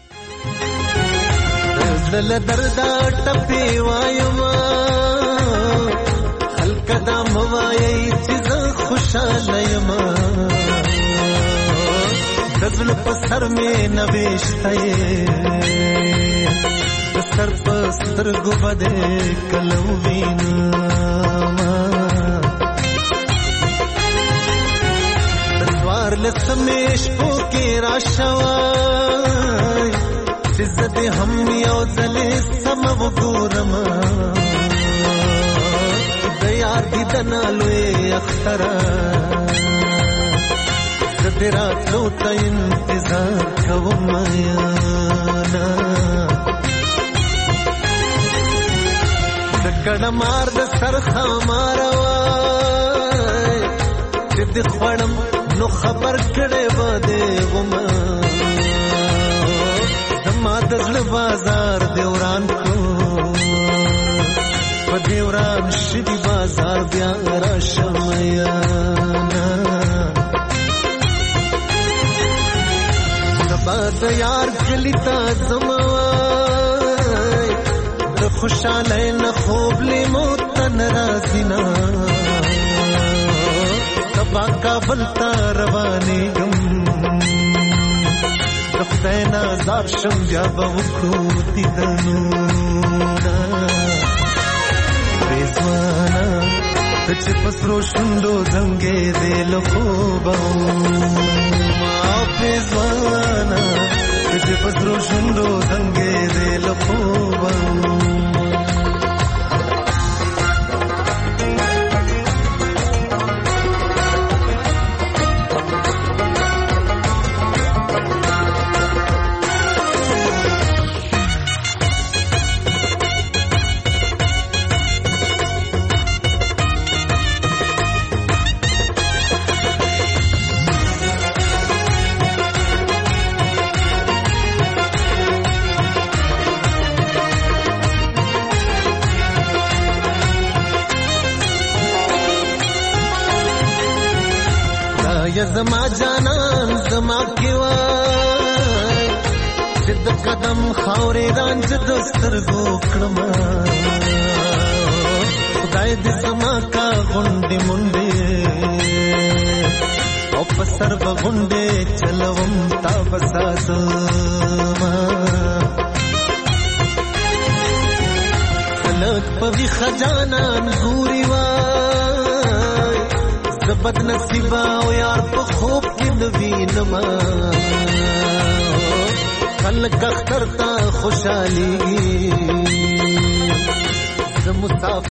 زل دردا ټپی وایم خلک دا موایي چې خوشاله یم دزل په سر مې نوښتې سر پستر گو بده کلو وینا دنوار لسمیش پوکی راشوای عزت هم یو زلی سمو گورم دیار دی دنالوی اخترا زدرات لو تا انتظار کوم یانا دکڑ مار د سرخا ماروای چې د خوړم نو خبر کړي بده وما زما د زړه بازار دیوران کو په دیوران شدي بازار بیا را شمیانا سبا د یار کلیتا زموای د خوشاله نه خوب لیمو تن رازینا سبا کابل تا رواني گم خدای نازار شم بیا به وکړو دیدنونه رضوانا ته چې پسرو شونډو زنګې دې له خوبه ما رضوانا ته چې پسرو شونډو زنګې دې له خوبه زما جانان زما کیوای چې د قدم خاورې رانج د سترګو کړم خدای دې زما کا غونډې مونډې او په سر به غونډې چلوم تا بساتما خلک په ویښه جانان ګوري وای زبد نصیبا او یار په خوب کې نوینما خلک اختر تا خوشحالي ز مصطفی